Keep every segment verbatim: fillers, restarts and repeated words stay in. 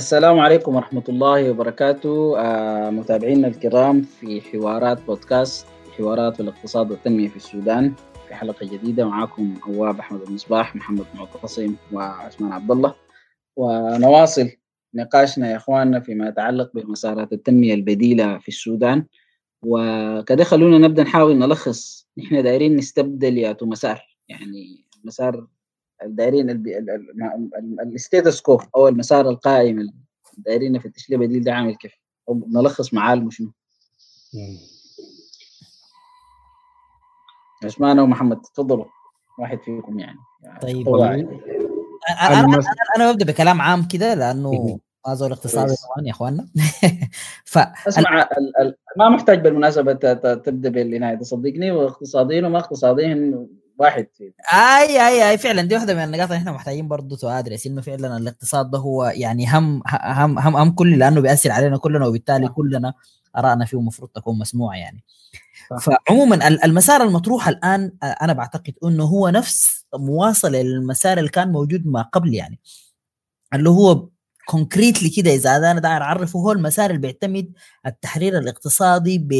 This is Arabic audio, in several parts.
السلام عليكم ورحمة الله وبركاته. آه، متابعينا الكرام في حوارات بودكاست حوارات والاقتصاد والتنمية في السودان، في حلقة جديدة معكم عواب أحمد المصباح، محمد معتصم وعثمان عبد الله، ونواصل نقاشنا يا إخواننا فيما يتعلق بمسارات التنمية البديلة في السودان. وكده خلونا نبدأ نحاول نلخص نحن دايرين نستبدل ياتو مسار، يعني مسار الدايرين الستيتس كو او المسار القائم الدايرين في التشلية بديل ده عامل كيف، او نلخص معالمه شنو. عثمان ومحمد تفضلوا، واحد فيكم يعني, يعني طيب طوع. انا انا انا ببدا بكلام عام كده لانه ما زول اقتصادي كويس. طبعا يا اخواننا. ف اسمع ال ال ما محتاج بالمناسبة ت- ت- تبدا بالعناية، تصدقني واقتصاديين وما اقتصاديين واحد فيهم. اي اي اي فعلا دي واحده من النقاط اللي احنا محتاجين برضه تدرس انه فعلا الاقتصاد ده هو يعني هم هم هم هم كل لانه بيأثر علينا كلنا، وبالتالي صح كلنا ارائنا فيه المفروض تكون مسموعه يعني. صح. فعموما ال- المسار المطروح الان انا بعتقد انه هو نفس مواصله للمسار اللي كان موجود ما قبل، يعني اللي هو كونكريتلي كده اذا انا داير اعرفه هو المسار اللي بيعتمد التحرير الاقتصادي ب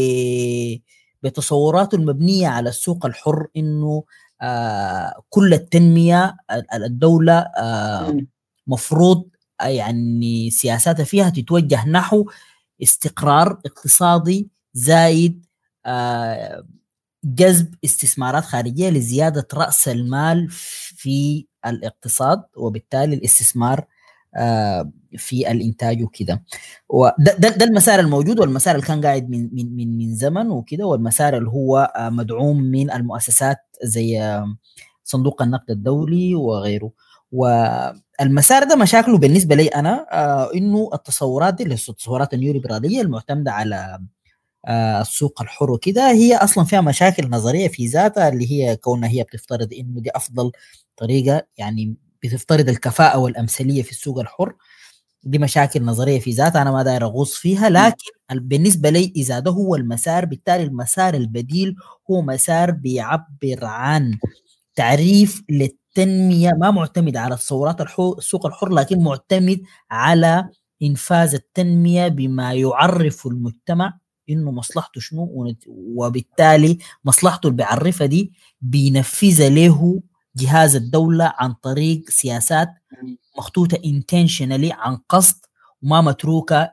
بتصوراته المبنيه على السوق الحر، انه آه كل التنميه الدوله آه مم. مفروض آه يعني سياساتها فيها تتوجه نحو استقرار اقتصادي زايد، آه جذب استثمارات خارجيه لزياده راس المال في الاقتصاد، وبالتالي الاستثمار آه، في الانتاج وكده. وده ده, ده المسار الموجود، والمسار اللي كان قاعد من من من من زمن وكده، والمسار اللي هو آه، مدعوم من المؤسسات زي آه، صندوق النقد الدولي وغيره. والمسار ده مشاكله بالنسبه لي انا آه انه التصورات دي اللي هي التصورات النيوليبراليه المعتمده على آه السوق الحر وكده، هي اصلا فيها مشاكل نظريه في ذاتها، اللي هي كونها هي بتفترض انه دي افضل طريقه، يعني بتفترض الكفاءه والامثليه في السوق الحر. دي مشاكل نظريه في ذاتها انا ما داير اغوص فيها، مم. لكن بالنسبه لي اذا ده هو المسار، بالتالي المسار البديل هو مسار بيعبر عن تعريف للتنميه ما معتمد على تصورات السوق الحر، لكن معتمد على انفاذ التنميه بما يعرف المجتمع انه مصلحته شنو، وبالتالي مصلحته اللي بيعرفها دي بينفذها له جهاز الدوله عن طريق سياسات مخطوطه intentionally عن قصد، وما متروكه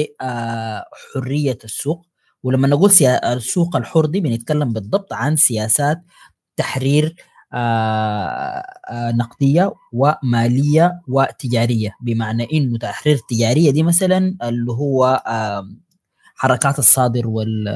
لحريه السوق. ولما نقول السوق الحر دي بنتكلم بالضبط عن سياسات تحرير آه آه نقديه وماليه وتجاريه، بمعنى انه تحرير تجاريه دي مثلا اللي هو آه حركات الصادر وال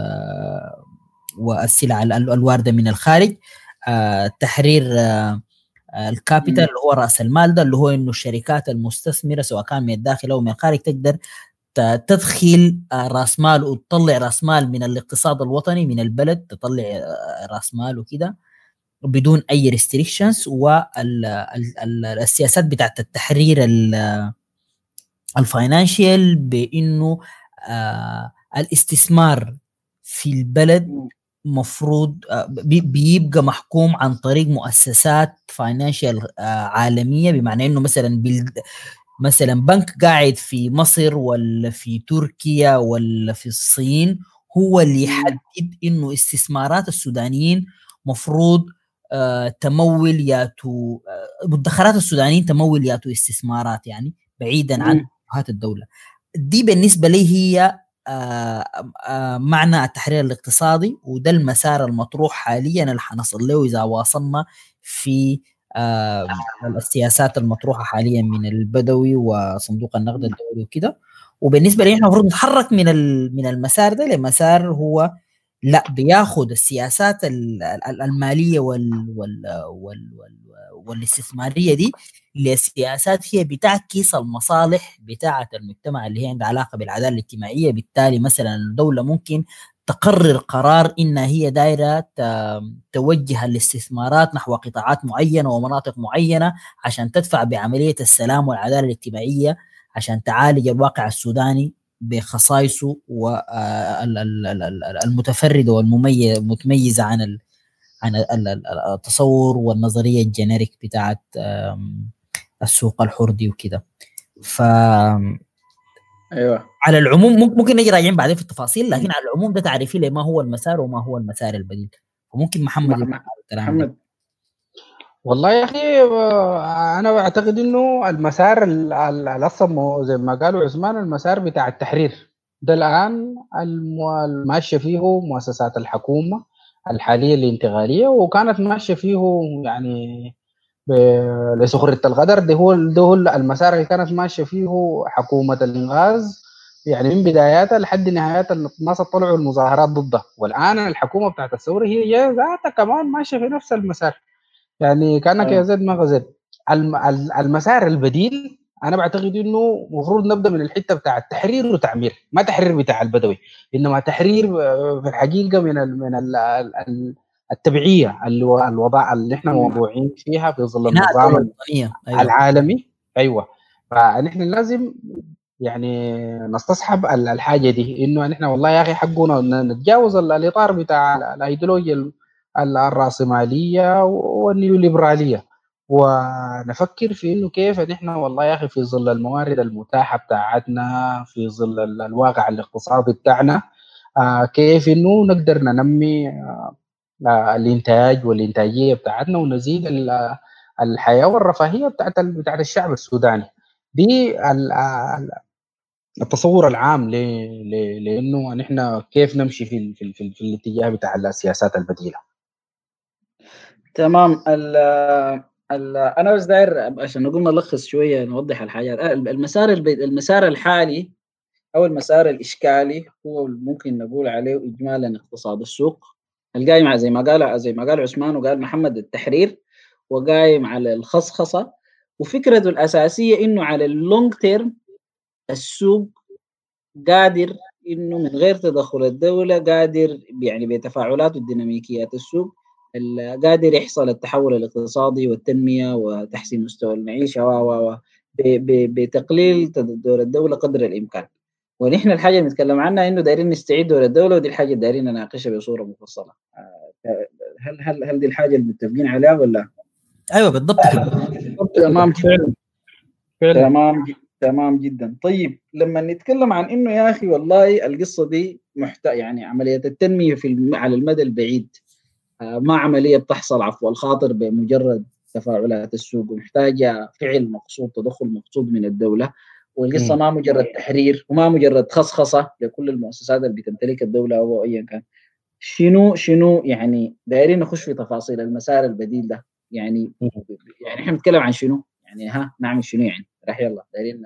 والسلع الوارده من الخارج، آه تحرير آه الكابيتال اللي هو راس المال، ده اللي هو انه الشركات المستثمره سواء كان من الداخل او من الخارج تقدر تدخل راس مال وتطلع راس مال من الاقتصاد الوطني من البلد، تطلع راس مال وكده بدون اي ريستريكشنز. والسياسات بتاعت التحرير الفاينانشال بانه آه الاستثمار في البلد مفروض آه بيبقى محكوم عن طريق مؤسسات فاينانشال آه عالميه، بمعنى انه مثلا مثلا بنك قاعد في مصر ولا في تركيا ولا في الصين هو اللي يحدد انه استثمارات السودانيين مفروض آه تمول ياتو آه مدخرات السودانيين تمول ياتو استثمارات، يعني بعيدا عن توجهات الدولة. دي بالنسبة لي هي آه آه معنى التحرير الاقتصادي، وده المسار المطروح حاليا اللي حنصل له إذا واصلنا في آه السياسات المطروحة حاليا من البدوي وصندوق النقد الدولي وكده. وبالنسبة لي احنا المفروض نتحرك من من المسار ده لمسار هو لا بياخد السياسات المالية وال وال وال وال والاستثمارية دي لسياسات هي بتعكس المصالح بتاعة المجتمع اللي هي عندها علاقة بالعدالة الاجتماعية. بالتالي مثلا الدولة ممكن تقرر قرار إنها هي دايرة توجه الاستثمارات نحو قطاعات معينة ومناطق معينة عشان تدفع بعملية السلام والعدالة الاجتماعية، عشان تعالج الواقع السوداني بخصائصه والمتفردة والمتميزة عن عن التصور والنظرية الجينيريك بتاعت السوق الحر دي وكده. ف ايوه على العموم ممكن نجي راجعين بعدين في التفاصيل، لكن على العموم ده تعريفي لي ما هو المسار وما هو المسار البديل. وممكن محمد يقول الكلام ده. محمد. والله يا اخي انا بعتقد انه المسار الاصلا زي ما قالوا عثمان، المسار بتاع التحرير ده الان الماشيه فيه مؤسسات الحكومه الحاليه الانتقاليه، وكانت ماشيه فيه يعني لسخرية القدر. ده هو ده هو المسار اللي كانت ماشيه فيه حكومه الانغاز، يعني من بداياتها لحد نهايات الناس طلعوا المظاهرات ضده. والان الحكومه بتاعت الثوره هي ذاتها كمان ماشيه في نفس المسار، يعني كانك يا آه. زيد ما غزل. المسار البديل انا بعتقد انه المفروض نبدا من الحته بتاع التحرير وتعمير، ما تحرير بتاع البدوي، انما تحرير في الحقيقه من ال من ال التبعيه الوضع اللي احنا موضوعين فيها في ظل بناء النظام الدولة الوطنية. أيوة. العالمي. ايوه، فنحن لازم يعني نستصحب الحاجه دي، انه نحن والله يا اخي حقنا نتجاوز الاطار بتاع الايديولوجيا الراسماليه والنيوليبراليه، ونفكر في انه كيف نحن والله يا اخي في ظل الموارد المتاحه بتاعتنا، في ظل الواقع الاقتصادي بتاعنا، آه كيف انه نقدر ننمي آه الانتاج والانتاجيه بتاعتنا، ونزيد الحياه والرفاهيه بتاعت بتاعت الشعب السوداني. دي التصور العام ل... ل... لانه نحن كيف نمشي في في, في, في الاتجاه بتاع السياسات البديله. تمام. ال ال انا بس داير عشان نقول نلخص شويه نوضح الحاجات. المسار البيت المسار الحالي او المسار الاشكالي هو ممكن نقول عليه اجمالا اقتصاد السوق، القايم على زي ما قال زي ما قال عثمان وقال محمد التحرير، وقايم على الخصخصه. وفكرته الاساسيه انه على اللونج تيرم السوق قادر انه من غير تدخل الدوله، قادر يعني بتفاعلات وديناميكيات السوق قادر يحصل التحول الاقتصادي والتنميه وتحسين مستوى المعيشه و و بتقليل دور الدوله قدر الامكان. ونحن الحاجه اللي نتكلم عنها انه دايرين نستعيد دور الدوله، ودي الحاجه اللي دايرين نناقشها بصوره مفصله. هل هل هل دي الحاجه اللي متفقين عليها ولا؟ ايوه بالضبط كده. تمام فعلا فعلا تمام تمام جدا. طيب لما نتكلم عن انه يا اخي والله القصه دي محت... يعني عمليه التنميه في الم... على المدى البعيد آه ما عمليه بتحصل عفو الخاطر بمجرد تفاعلات السوق، ومحتاجه فعل مقصود، تدخل مقصود من الدوله. والقصه ما مجرد تحرير وما مجرد خصخصه لكل المؤسسات اللي بتمتلك الدوله او ايا كان. شنو شنو يعني دايرين نخش في تفاصيل المسار البديل ده. يعني يعني احنا بنتكلم عن شنو؟ يعني ها نعمل شنو يعني؟ راح يلا دايرين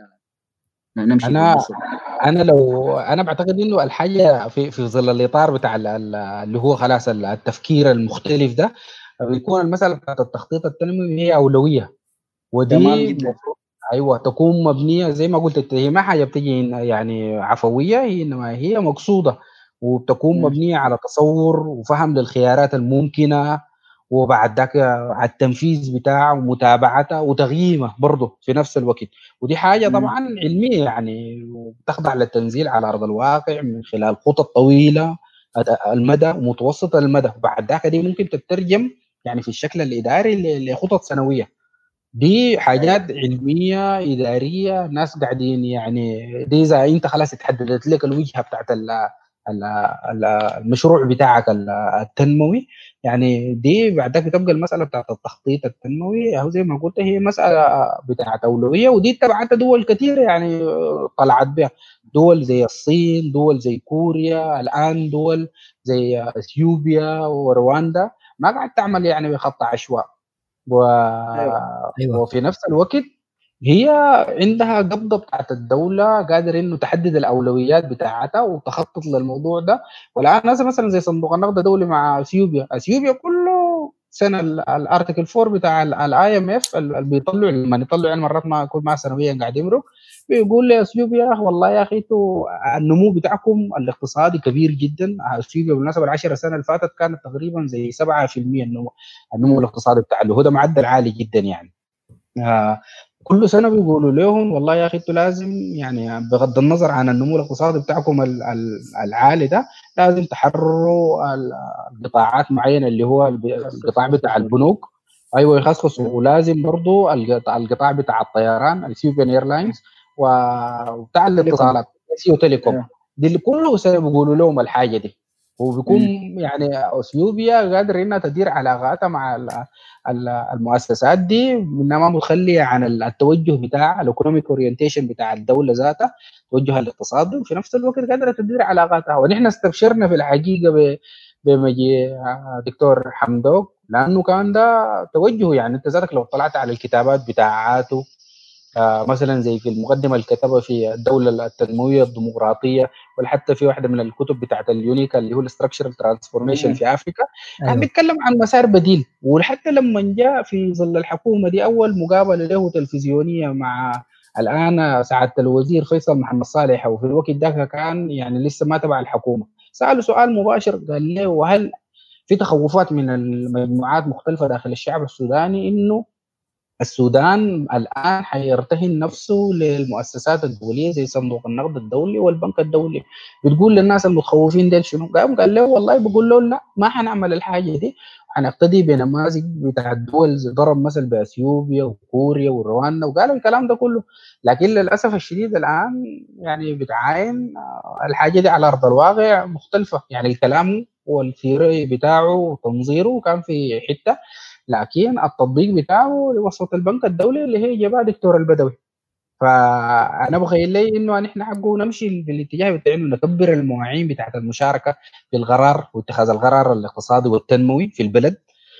نمشي في انا القصه. انا لو انا بعتقد انه الحاجه في في ظل الاطار بتاع اللي هو خلاص التفكير المختلف ده، بيكون المساله بتاعت التخطيط التنموي هي اولويه، تمام ودي جدا. ايوه تكون مبنيه زي ما قلت، هي ما حاجه بتجي يعني عفويه، هي انما هي مقصوده، وبتكون م. مبنيه على تصور وفهم للخيارات الممكنه، وبعد ذاك على التنفيذ بتاعه ومتابعته وتقييمه برضه في نفس الوقت. ودي حاجه م. طبعا علميه يعني، وتخضع للتنزيل على ارض الواقع من خلال خطط طويله المدى ومتوسط المدى، وبعد ذاك دي ممكن تترجم يعني في الشكل الاداري لخطط سنويه. دي حاجات علميه اداريه، ناس قاعدين يعني، دي اذا انت خلاص اتحددت لك الوجهه بتاعت ال ال ال المشروع بتاعك التنموي، يعني دي بعدك بتبقى المساله بتاعت التخطيط التنموي، او زي ما قلت هي مساله بتاعت اولويه، ودي تبعت دول كثيره يعني طلعت بها، دول زي الصين، دول زي كوريا، الان دول زي اثيوبيا ورواندا ما قاعد تعمل يعني بخط عشواء، و... ايوه ايوه وفي نفس الوقت هي عندها قبضة بتاعت الدولة، قادر انه تحدد الاولويات بتاعتها وتخطط للموضوع ده. والان ناس مثلا زي صندوق النقد الدولي مع اثيوبيا، اثيوبيا كله سنه الارتيكل أربعة بتاع الاي ام اف اللي بيطلعوا لما يطلعوا يعني مرات ما كل ما سنويا قاعد يمرق، بيقول لاثيوبيا والله يا اخي انتوا النمو بتاعكم الاقتصادي كبير جدا. اثيوبيا بالمناسبه العشر سنه اللي فاتت كانت تقريبا زي سبعة في المية النمو النمو الاقتصادي بتاعه، اللي هو ده معدل عالي جدا يعني. آه كل سنه بيقولوا لهم والله يا اخي انتوا لازم يعني بغض النظر عن النمو الاقتصادي بتاعكم العالي ده، لازم تحرروا القطاعات معينه اللي هو القطاع بتاع البنوك، ايوه يخصصوا، ولازم برضو القطاع بتاع الطيران الاثيوبيان ايرلاينز وبتاع الاتصالات سيو تيليكوم دي اللي كله بيقولوا لهم الحاجه دي، وبيكون م. يعني اثيوبيا قادره انها تدير علاقاتها مع المؤسسات دي انها ما مخليه عن التوجه بتاع الايكونوميك اورينتيشن بتاع الدوله ذاتها، توجه الاقتصادي، وفي نفس الوقت قادره تدير علاقاتها. ونحن استبشرنا في الحقيقه بمجيء دكتور حمدوك، لانه كان ده توجهه. يعني انت ذاتك لو طلعت على الكتابات بتاعاته آه مثلا زي في المقدمه اللي كتبها في الدوله التنمويه الديمقراطيه، ولا حتى في واحده من الكتب بتاعت اليونيكا اللي هو الاستراكشرال ترانسفورميشن في افريكا، كان أيوة. بيتكلم عن مسار بديل. وحتى لما جاء في ظل الحكومه دي اول مقابله له تلفزيونيه مع الان سعاده الوزير فيصل محمد صالح، وفي الوقت ده كان يعني لسه ما تبع الحكومه، ساله سؤال مباشر قال له وهل في تخوفات من المجموعات مختلفه داخل الشعب السوداني انه السودان الآن حيرتهن نفسه للمؤسسات الدولية زي صندوق النقد الدولي والبنك الدولي؟ بتقول للناس المتخوفين ديل شنو؟ قام قال له والله بقول له لا، ما حنعمل الحاجة دي، حنقتدي بنماذج بتاع الدول، ضرب مثل بأثيوبيا وكوريا ورواندا وقالوا الكلام ده كله. لكن للأسف الشديد الآن يعني بتعاين الحاجة دي على أرض الواقع مختلفة. يعني الكلام والثيوري بتاعه وتنظيره كان في حتة، لكن التطبيق بتاعه وسط البنك الدولي اللي هي جابها دكتور البدوي. فانا بخيل لي انه نحن حقه نمشي بالاتجاه بتاع انه نكبر المواعين بتاعت المشاركه في القرار واتخاذ القرار الاقتصادي والتنموي في البلد،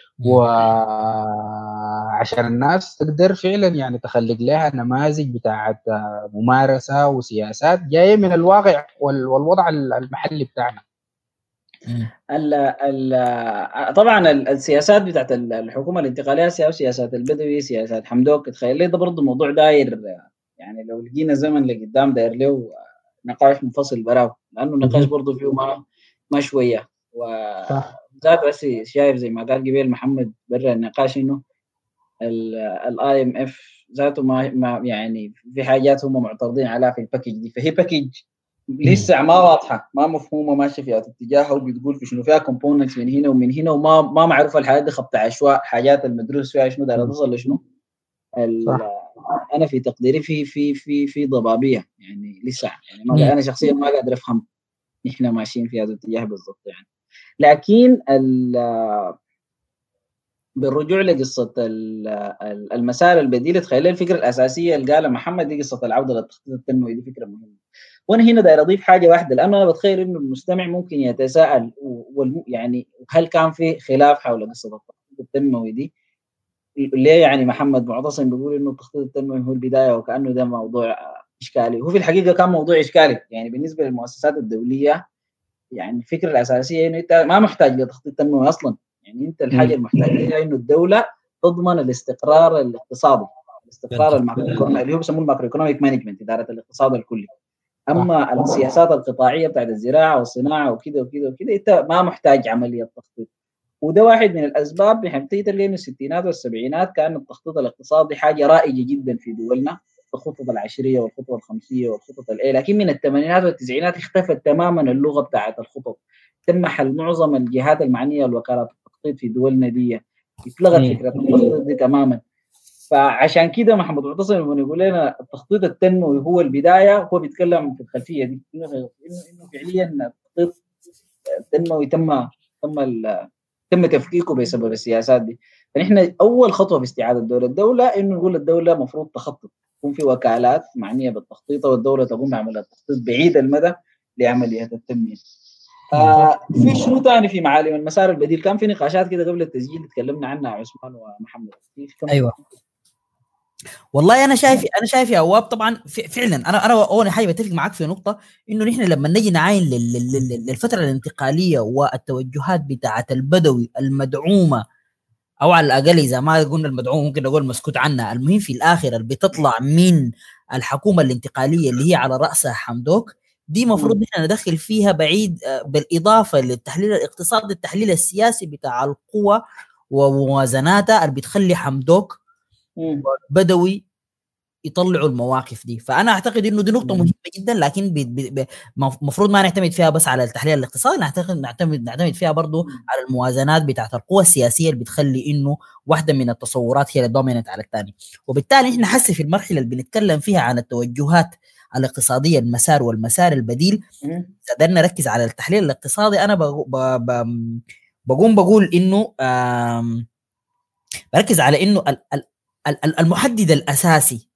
وعشان الناس تقدر فعلا يعني تخلق لها نماذج بتاعت ممارسه وسياسات جايه من الواقع والوضع المحلي بتاعنا. ال ال طبعا السياسات بتاعت الحكومه الانتقاليه، سياسات البدوي، سياسات حمدوك، تخيل لي ده برضه موضوع داير. يعني لو لقينا زمن لقدام داير له نقاش منفصل براو، لانه النقاش برضه فيه ما ما شويه. وذات بس شايف زي ما قال قبيل محمد برا النقاش انه الاي ام اف ذاته ما, ما يعني في حاجات هم معترضين عليها في الباكج دي، فهي باكج لسه ما واضحه، ما مفهومه، ماشيه في اتجاهها، وبتقول في شنو فيها كومبوننتس من هنا ومن هنا، وما ما معروفه الحاجات دي خبط عشواء، حاجات المدروس فيها شنو دايره توصل لشنو. انا في تقديري في في في في ضبابيه يعني لسه، يعني ما انا شخصيا ما قادر افهم احنا ماشيين في هذا الاتجاه بالضبط يعني. لكن بالرجوع لقصه المسار البديل، تخيل الفكره الاساسيه اللي قالها محمد دي قصه العوده للتخطيط التنموي، دي فكره مهمه. وانا هنا داير اضيف حاجه واحده، لانه انا بتخيل انه المستمع ممكن يتساءل يعني هل كان في خلاف حول قصه التخطيط التنموي دي؟ ليه يعني محمد معتصم بيقول انه التخطيط التنموي هو البدايه وكانه ده موضوع اشكالي؟ هو في الحقيقه كان موضوع اشكالي يعني بالنسبه للمؤسسات الدوليه. يعني الفكره الاساسيه انه انت ما محتاج لتخطيط تنموي اصلا، يعني انت الحاجه المحتاجه هي انه الدوله تضمن الاستقرار الاقتصادي، الاستقرار الماكرو اللي هو بيسموه الماكرو ايكونوميك مانجمنت، اداره الاقتصاد الكلي. اما السياسات القطاعيه بتاعت الزراعه والصناعه وكذا وكذا وكذا انت ما محتاج عمليه تخطيط. وده واحد من الاسباب بحيث تلقى من الستينات والسبعينات كان التخطيط الاقتصادي حاجه رائجه جدا في دولنا، الخطط العشريه والخطط الخمسيه والخطط الايه. لكن من الثمانينات والتسعينات اختفت تماما اللغه بتاعت الخطط، تم حل معظم الجهات المعنيه والوكالات التخطيط في دولنا دي، اتلغت فكره التخطيط دي تماما. فعشان كده محمد معتصم لما يقول لنا التخطيط التنموي هو البدايه، هو بيتكلم في الخلفيه دي انه انه فعليا التخطيط التنموي تم تم تم تفكيكه بسبب السياسات دي. فنحن اول خطوه في استعاده دوله الدوله انه نقول الدوله مفروض تخطط، يكون في وكالات معنيه بالتخطيط، والدوله تقوم بعمل التخطيط بعيد المدى لعمليات التنميه. آه في شنو ثاني في معالم المسار البديل؟ كان في نقاشات كده قبل التسجيل تكلمنا عنها عثمان ومحمد. ايوه والله انا شايف انا شايف يا عواب طبعا فعلا انا انا اول حاجه بتفق معك في نقطه انه نحن لما نجي نعاين للفتره الانتقاليه والتوجهات بتاعه البدوي المدعومه، او على الاقل اذا ما قلنا المدعوم ممكن نقول مسكوت عنها، المهم في الاخر اللي بتطلع من الحكومه الانتقاليه اللي هي على راسها حمدوك، دي مفروض نحن ندخل فيها بعيد بالاضافه للتحليل الاقتصادي التحليل السياسي بتاع القوى وموازناتها اللي بتخلي حمدوك بدوي يطلعوا المواقف دي. فانا اعتقد انه دي نقطه مهمه جدا، لكن المفروض ما نعتمد فيها بس على التحليل الاقتصادي، نعتقد نعتمد نعتمد فيها برضو على الموازنات بتاعت القوى السياسيه اللي بتخلي انه واحده من التصورات هي اللي دومينت على الثاني. وبالتالي احنا حسي في المرحله اللي بنتكلم فيها عن التوجهات الاقتصادية المسار والمسار البديل، قدرنا نركز على التحليل الاقتصادي، أنا بقوم بقول إنه بركز على إنه المحدد الأساسي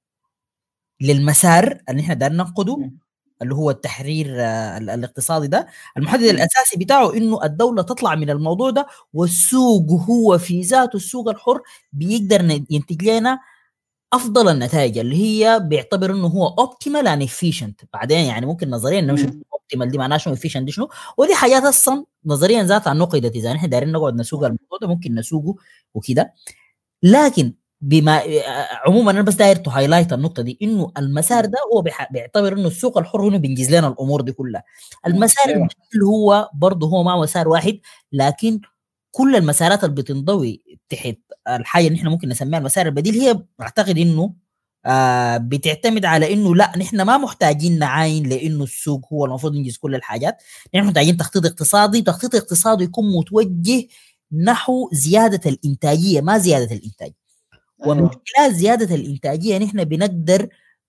للمسار اللي نحن دارنا ننقده اللي هو التحرير الاقتصادي ده، المحدد الأساسي بتاعه إنه الدولة تطلع من الموضوع ده، والسوق هو في ذاته السوق الحر بيقدر ينتج لنا أفضل النتائج اللي هي بيعتبر إنه هو optimal and efficient. بعدين يعني ممكن نظريا إنه مش optimal دي معناها شنو efficient دي شنو، ودي حاجات أصلا نظريا ذاتها نقدت إذا نحن دايرين نقعد نسوق الموضوع ده ممكن نسوقه وكده. لكن بما عموما انا بس داير تو هايلايت النقطه دي، انه المسار ده هو بيعتبر انه السوق الحر هنا بينجز لنا الامور دي كلها. المسار البديل هو برضه هو ما مسار واحد، لكن كل المسارات اللي بتنضوي تحت الحاجه اللي نحن ممكن نسميها المسار البديل هي اعتقد انه آه بتعتمد على انه لا نحن ما محتاجين نعاين لانه السوق هو المفروض ينجز كل الحاجات، نحن محتاجين تخطيط اقتصادي، تخطيط اقتصادي يكون متوجه نحو زياده الانتاجيه ما زياده الانتاج. ومن خلال زيادة الإنتاجية نحن بنقدر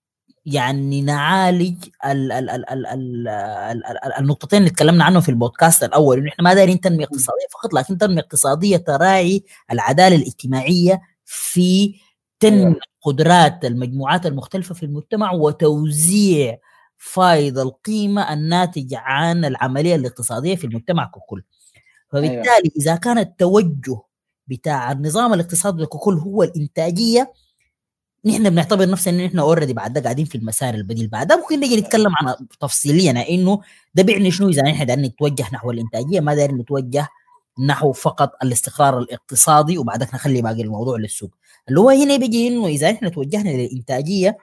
يعني نعالج ال ال ال ال ال ال النقطتين اللي تكلمنا عنهم في البودكاست الأول، إنه نحن ما دايرين تنمية اقتصادية فقط، لكن تنمية اقتصادية تراعي العدالة الاجتماعية في تنمية قدرات المجموعات المختلفة في المجتمع وتوزيع فائض القيمة الناتج عن العملية الاقتصادية في المجتمع ككل. فبالتالي إذا كان التوجه بتاع النظام الاقتصادي ككل هو الانتاجيه، نحن بنعتبر نفسنا ان احنا اوريدي بعد ده قاعدين في المسار البديل. بعد ده ممكن نجي نتكلم عن تفصيليا انه ده بيعني شنو اذا نحن دايرين نتوجه نحو الانتاجيه، ما دايرين نتوجه نحو فقط الاستقرار الاقتصادي وبعدك نخلي باقي الموضوع للسوق. اللي هو هنا بيجي انه اذا نحن توجهنا للانتاجيه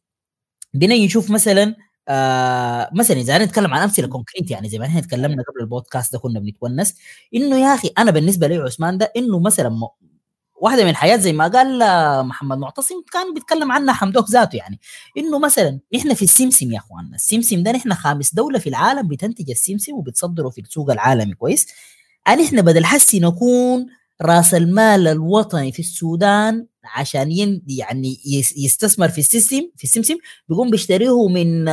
بنيجي نشوف مثلا آه مثلا اذا نتكلم عن امثله كونكريت، يعني زي ما احنا تكلمنا قبل البودكاست ده كنا بنتونس انه يا اخي انا بالنسبه لي عثمان ده انه مثلا م... واحده من الحاجات زي ما قال محمد معتصم كان بيتكلم عنها حمدوك ذاته، يعني انه مثلا احنا في السمسم يا اخواننا، السمسم ده نحن خامس دوله في العالم بتنتج السمسم وبتصدره في السوق العالمي كويس. يعني احنا بدل حسي نكون راس المال الوطني في السودان عشان يعني يستثمر في السيستم في السمسم، بيقوم بيشتريه من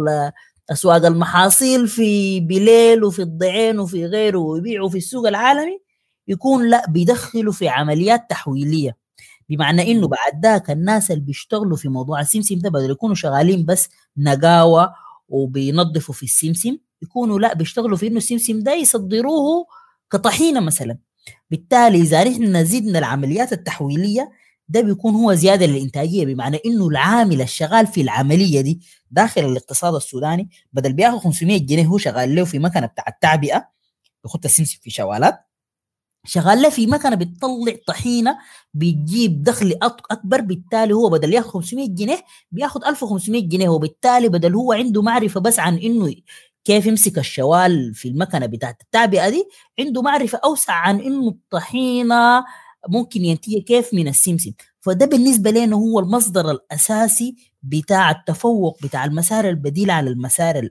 اسواق المحاصيل في بليل وفي الضعين وفي غيره ويبيعه في السوق العالمي، يكون لا بيدخلوا في عمليات تحويليه، بمعنى انه بعد ذاك الناس اللي بيشتغلوا في موضوع السمسم ده بدل يكونوا شغالين بس نقاوه وبينظفوا في السمسم، يكونوا لا بيشتغلوا في انه السمسم ده يصدروه كطحينه مثلا. بالتالي اذا نحن زدنا العمليات التحويليه ده بيكون هو زياده للانتاجيه، بمعنى انه العامل الشغال في العمليه دي داخل الاقتصاد السوداني بدل بياخذ خمسمية جنيه هو شغال له في مكنه بتاع التعبئه يخط السمسم في شوالات، شغال له في مكنه بتطلع طحينه بتجيب دخل اكبر، بالتالي هو بدل ياخذ خمسمية جنيه بياخذ ألف وخمسمية جنيه، وبالتالي بدل هو عنده معرفه بس عن انه كيف يمسك الشوال في المكنه بتاعت التعبئه دي، عنده معرفه اوسع عن انه الطحينه ممكن ينتهي كيف من السمسم. فده بالنسبه لنا هو المصدر الاساسي بتاع التفوق بتاع المسار البديل على المسار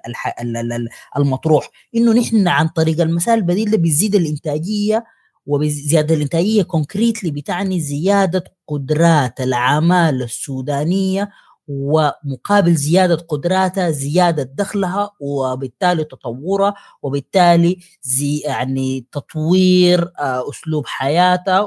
المطروح، انه نحن عن طريق المسار البديل ده بيزيد الانتاجيه، وبزياده الانتاجيه كونكريتلي بتعني زياده قدرات العماله السودانيه، ومقابل زيادة قدراتها زيادة دخلها وبالتالي تطورها، وبالتالي زي يعني تطوير أسلوب حياتها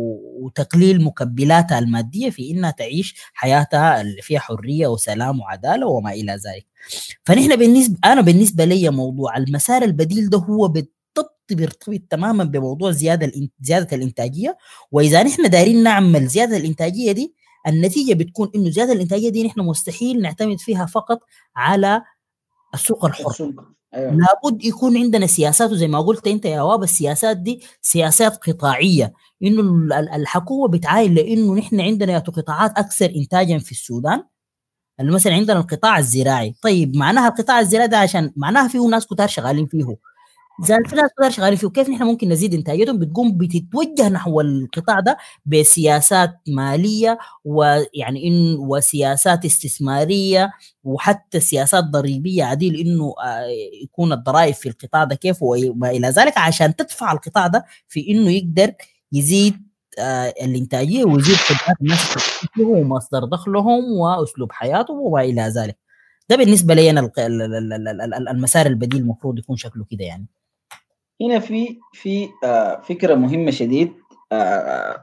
وتقليل مكبلاتها المادية في إنها تعيش حياتها اللي فيها حرية وسلام وعدالة وما إلى ذلك. فنحن بالنسبة أنا بالنسبة لي موضوع المسار البديل ده هو بالضبط بيرتبط تماما بموضوع زيادة زيادة الإنتاجية. وإذا نحن دايرين نعمل زيادة الإنتاجية دي، النتيجة بتكون إنه زيادة الإنتاجية دي نحن مستحيل نعتمد فيها فقط على السوق الحر. السوق. أيوة. لابد يكون عندنا سياسات، وزي ما قلت أنت يا واب السياسات دي سياسات قطاعية، إنه الحكومة بتعاين لإنه نحن عندنا قطاعات أكثر إنتاجا في السودان. مثلا عندنا القطاع الزراعي، طيب معناها القطاع الزراعي ده عشان معناها فيه ناس كتار شغالين فيه، زي في ناس كتار شغالين فيه، وكيف نحن ممكن نزيد انتاجيتهم؟ بتقوم بتتوجه نحو القطاع ده بسياسات ماليه ويعني ان وسياسات استثماريه وحتى سياسات ضريبيه عديل انه يكون الضرائب في القطاع ده كيف وما الى ذلك، عشان تدفع القطاع ده في انه يقدر يزيد الانتاجيه ويزيد قدرات الناس ومصدر دخلهم واسلوب حياتهم وما الى ذلك. ده بالنسبه لي انا المسار البديل المفروض يكون شكله كده يعني. هنا في في آه فكره مهمه شديد، آه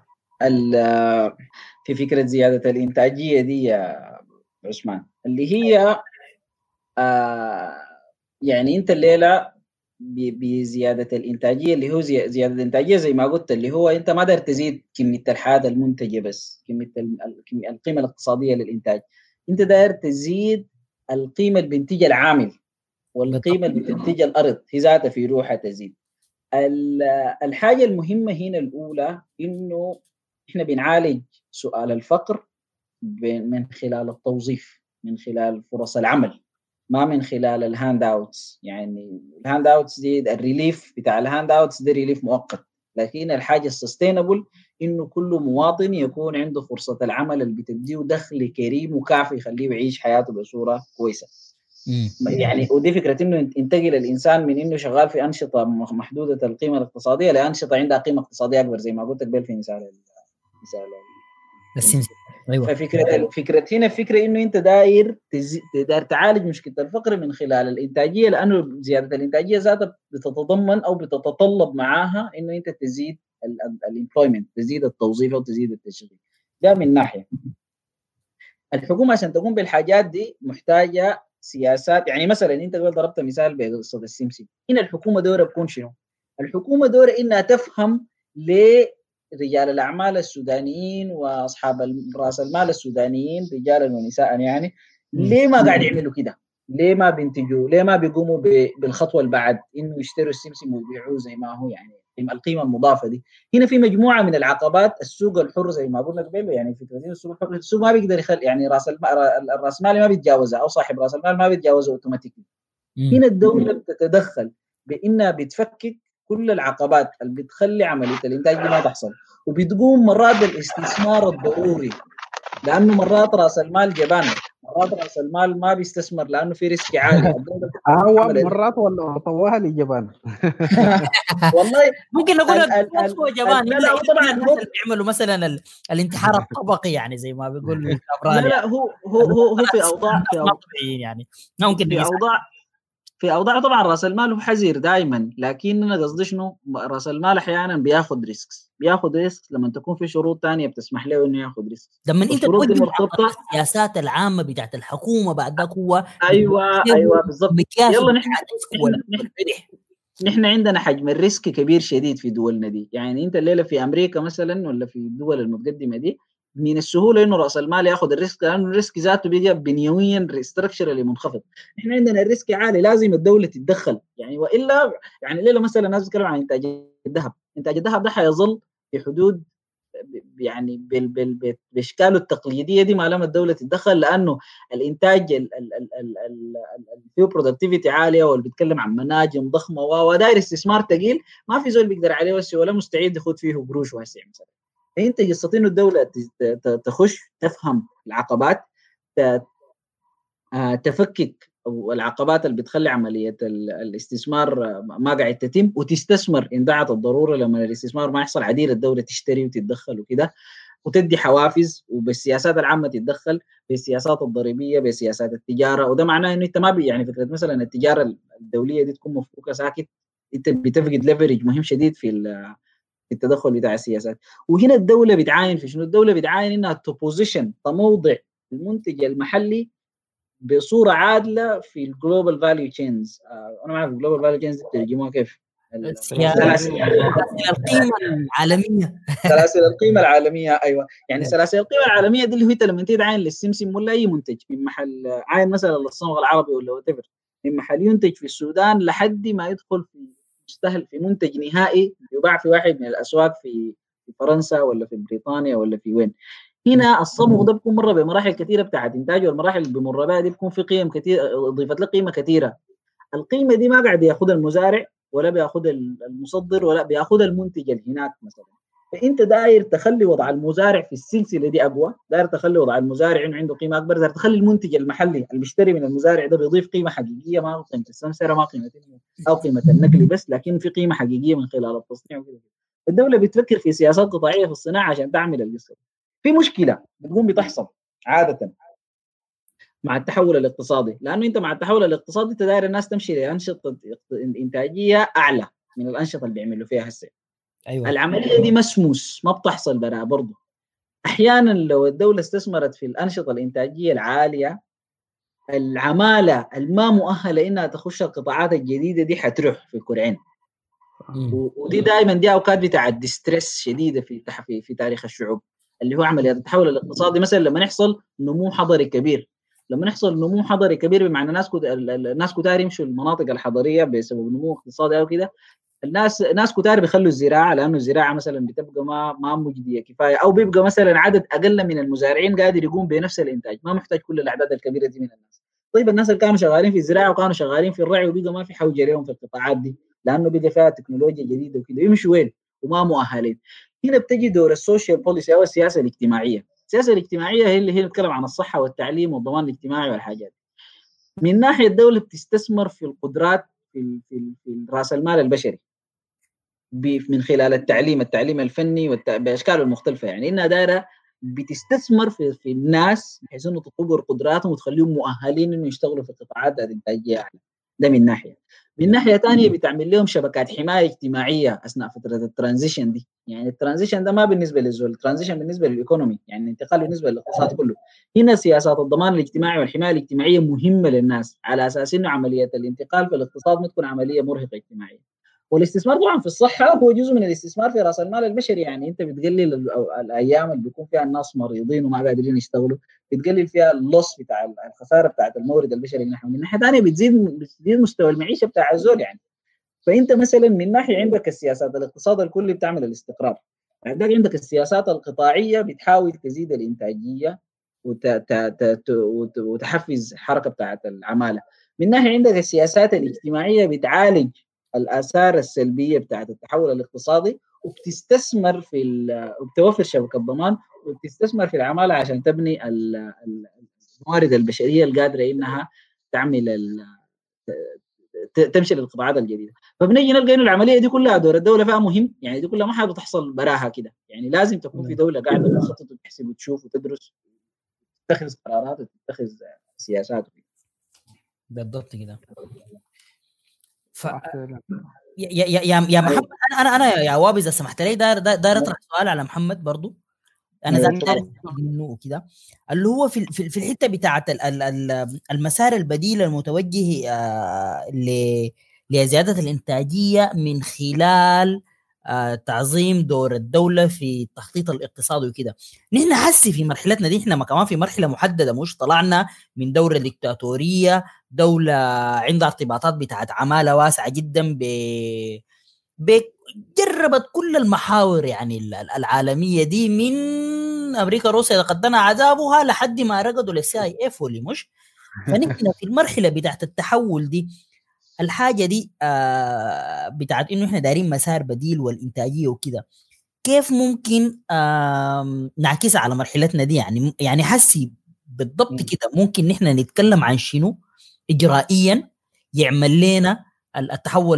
في فكره زياده الانتاجيه دي يا عثمان، اللي هي آه يعني انت الليله بزياده الانتاجيه، اللي هو زي زياده الانتاجيه زي ما قلت، اللي هو انت ما قدرت تزيد كميه الحاجه المنتجه بس، كميه القيمه الاقتصاديه للانتاج، انت داير تزيد القيمه اللي بينتجها العامل، والقيمه اللي بتنتجها الارض هي ذاتها في روحها تزيد. الحاجه المهمه هنا الاولى انه احنا بنعالج سؤال الفقر من خلال التوظيف، من خلال فرص العمل، ما من خلال الهاند اوتس. يعني الهاند اوتس دي الريليف بتاع الهاند اوتس ده ريليف مؤقت، لكن الحاجه السستينبل انه كل مواطن يكون عنده فرصه العمل اللي بتديه دخل كريم وكافي يخليه يعيش حياته بصوره كويسه. يعني ودي فكره انه ينتقل الانسان من انه شغال في انشطه محدوده القيمه الاقتصاديه لانشطه عندها قيمه اقتصاديه اكبر، زي ما قلت قبل في مثال مثال السمسم. أيوة. ففكره فكره هنا فكره انه انت داير تزي... داير تعالج مشكله الفقر من خلال الانتاجيه، لانه زياده الانتاجيه ذاتها بتتضمن او بتتطلب معاها انه انت تزيد الامبلويمنت، تزيد التوظيف او تزيد التشغيل. ده من ناحيه. الحكومه عشان تقوم بالحاجات دي محتاجه سياسات. يعني مثلا انت قبل ضربت مثال بقصه السمسم، هنا الحكومه دورها بكون شنو؟ الحكومه دورها انها تفهم ليه رجال الأعمال السودانيين وأصحاب رأس المال السودانيين رجالا ونساء يعني ليه ما قاعد يعملوا كده؟ ليه ما بينتجوا؟ ليه ما بيقوموا بالخطوة اللي بعد إنه يشتروا السمسم ويبيعوه زي ما هو؟ يعني القيمة المضافة دي هنا في مجموعة من العقبات. السوق الحر زي ما قلنا قبل، يعني فكرة السوق الحر، السوق ما بيقدر يخل، يعني راس المال الراس مالي ما بيتجاوزها أو صاحب راس المال ما بيتجاوزه اوتوماتيكلي. هنا الدولة بتتدخل بإنها بتفكك كل العقبات اللي بتخلي عملية الإنتاج دي ما تحصل، وبتقوم مرات بالاستثمار الضروري، لأنه مرات رأس المال جبان، مرات رأس المال ما بيستثمر لأنه في ريسك عالي. الدولة هو مرات ولا طواها للجبان. والله ممكن نقول ال ال ال هو جبان. لا لا هو طبعا الناس اللي بيعملوا مثلا الانتحار الطبقي، يعني زي ما بيقول لا لا هو هو هو, هو في أوضاع في أوضاع يعني ممكن في أوضاع في اوضاع طبعا راس المال هو حذر دائما، لكن انا قصدي شنو، راس المال احيانا بياخذ ريسكس، بياخذ ريسك لما تكون في شروط ثانيه بتسمح له انه ياخذ ريسك. لما انت توجه السياسات العامه بتاعت الحكومه بعد ذاك هو ايوه ايوه بالضبط. يلا نحن نحن نحن عندنا حجم الريسك كبير شديد في دولنا دي. يعني انت الليله في امريكا مثلا ولا في الدول المتقدمه دي من السهوله انه راس المال ياخذ الريسك، لانه الريسك ذاته بيجي بنيويا ريستركشرالي منخفض. احنا عندنا الريسك عالي، لازم الدوله تتدخل يعني، والا يعني الليله مثلا الناس بتتكلم عن انتاج الذهب، انتاج الذهب ده حيظل في حدود يعني باشكاله التقليديه دي ما لم الدوله تتدخل، لانه الانتاج الفيو برودكتيفيتي عاليه، واللي بيتكلم عن مناجم ضخمه وداير استثمار ثقيل ما في زول بيقدر عليه بس ولا مستعد ياخذ فيه قروش واسع مثلا. انت قصه انه الدوله تخش تفهم العقبات، تفكك العقبات اللي بتخلي عمليه الاستثمار ما قاعد تتم، وتستثمر ان دعت الضروره. لما الاستثمار ما يحصل عديل الدوله تشتري وتتدخل وكده، وتدي حوافز، وبالسياسات العامه تتدخل بالسياسات الضريبيه بسياسات التجاره. وده معناه انه انت ما بي يعني فكره مثلا التجاره الدوليه دي تكون مفكوكه ساكت، انت بتفقد ليفرج مهم شديد في في التدخل بتاع السياسات. وهنا الدوله بتعاين في شنو؟ الدوله بتعاين انها تبوزيشن تموضع المنتج المحلي بصوره عادله في الجلوبال فاليو تشينز. انا ما اعرف الجلوبال فاليو تشينز ترجموها كيف؟ سلاسل القيمه العالميه. سلاسل القيمه العالميه، ايوه. يعني سلاسل القيمه العالميه دي اللي هي لما تيجي عاين للسمسم ولا اي منتج من محل، عاين مثلا للصمغ العربي ولا وات ايفر، من محل ينتج في السودان لحد ما يدخل في يستهل في منتج نهائي يباع في واحد من الاسواق في في فرنسا ولا في بريطانيا ولا في وين. هنا الصمغ ده بيكون مره بمراحل كثيره بتاعت انتاجه، والمراحل اللي بمر بها دي بيكون في قيم كثير، اضيفت له قيمه كثيره. القيمه دي ما قاعد ياخذها المزارع ولا بياخذها المصدر ولا بياخذها المنتج اللي هناك مثلا. فانت داير تخلي وضع المزارع في السلسله دي اقوى، داير تخلي وضع المزارع انه عنده قيمه اكبر، داير تخلي المنتج المحلي اللي بيشتري من المزارع ده بيضيف قيمه حقيقيه، ما قيمه السمسره، ما قيمه او قيمه النقل بس، لكن في قيمه حقيقيه من خلال التصنيع وكده. الدوله بتفكر في سياسات قطاعيه في الصناعه عشان تعمل القصه. في مشكله بتقوم بتحصل عاده، مع التحول الاقتصادي، لانه انت مع التحول الاقتصادي انت داير الناس تمشي لانشطه انتاجيه اعلى من الانشطه اللي بيعملوا فيها هسه. ايوه العمليه دي مسموس ما بتحصل برا برضه. احيانا لو الدوله استثمرت في الانشطه الانتاجيه العاليه، العماله الما مؤهله انها تخش القطاعات الجديده دي حتروح في الكرعين. ودي دائما دي اوقات بتاع الديستريس شديده في في في تاريخ الشعوب، اللي هو عمليه التحول الاقتصادي. مثلا لما يحصل نمو حضري كبير، لما يحصل نمو حضري كبير بمعنى الناس كت... الناس كتار يمشوا المناطق الحضريه بسبب نمو اقتصادي او كده، الناس ناس كتار بيخلوا الزراعه، لانه الزراعه مثلا بتبقى ما ما مجديه كفايه، او بيبقى مثلا عدد اقل من المزارعين قادر يقوم بنفس الانتاج، ما محتاج كل الاعداد الكبيره دي من الناس. طيب الناس اللي كانوا شغالين في الزراعه وكانوا شغالين في الرعي وبقى ما في حوجه لهم في القطاعات دي، لانه بقى فيها تكنولوجيا جديده وكده، يمشوا وين وما مؤهلين. هنا بتجي دور السوشيال بوليسي او السياسه الاجتماعيه. السياسه الاجتماعيه هي اللي هي بتتكلم عن الصحه والتعليم والضمان الاجتماعي والحاجات. من ناحيه الدوله بتستثمر في القدرات في في, في راس المال البشري من خلال التعليم التعليم الفني والت... باشكاله المختلفه، يعني انها دايره بتستثمر في في الناس بحيث انه تطور قدراتهم وتخليهم مؤهلين انه يشتغلوا في قطاعات الانتاجيه اعلى. ده من ناحيه. من ناحيه ثانيه بتعمل لهم شبكات حمايه اجتماعيه اثناء فتره الترانزيشن دي. يعني الترانزيشن ده ما بالنسبه للزول، الترانزيشن بالنسبه للايكونومي، يعني الانتقال بالنسبه للاقتصاد كله. هنا سياسات الضمان الاجتماعي والحمايه الاجتماعيه مهمه للناس، على اساس انه عمليه الانتقال في الاقتصاد ما تكون عمليه مرهقه اجتماعيا. والاستثمار طبعا في الصحه هو جزء من الاستثمار في راس المال البشري، يعني انت بتقلل الايام اللي بيكون فيها الناس مريضين وما قادرين يشتغلوا، بتقلل فيها اللص بتاع الخساره بتاع المورد البشري. من ناحيه من ناحيه ثانيه بتزيد بتزيد مستوى المعيشه بتاع الزول. يعني فانت مثلا من ناحيه عندك السياسات الاقتصاد الكلي بتعمل الاستقرار، بعدين عندك السياسات القطاعيه بتحاول تزيد الانتاجيه وتحفز حركه بتاعه العماله. من ناحيه عندك السياسات الاجتماعيه بتعالج الاثار السلبيه بتاعت التحول الاقتصادي، وبتستثمر في وبتوفر شبكه ضمان، وبتستثمر في العماله عشان تبني الموارد البشريه القادره انها تعمل تمشي للقطاعات الجديده. فبنيجي نلقى انه العمليه دي كلها دور الدوله فيها مهم، يعني دي كلها ما حاجه تحصل براها كده، يعني لازم تكون في دوله قاعده بتخطط وتحسب وتشوف وتدرس وتتخذ قرارات وتتخذ سياسات. بالضبط كده. ف يا يا يا يا محمد، انا انا انا يا وابي اذا سمحت لي داير داير اطرح سؤال على محمد برضو. انا ذات عارف منه وكده، اللي هو في في في الحته بتاعه المسار البديل المتوجه آه لزياده الانتاجيه من خلال آه تعظيم دور الدوله في التخطيط الاقتصادي وكده. نحن حسي في مرحلتنا دي احنا ما كمان في مرحله محدده، مش طلعنا من دوله ديكتاتوريه، دوله عندها ارتباطات بتاعت عماله واسعه جدا ب جربت كل المحاور يعني العالميه دي، من امريكا روسيا قدنا عذابها لحد ما رقدوا للسي اي اف واللي مش. فنحن في المرحله بتاعت التحول دي، الحاجه دي آه بتاعت انه احنا دايرين مسار بديل والانتاجيه وكده، كيف ممكن آه نعكسها على مرحلتنا دي؟ يعني يعني حسي بالضبط كده ممكن نحن نتكلم عن شنو اجرائيا يعمل لنا التحول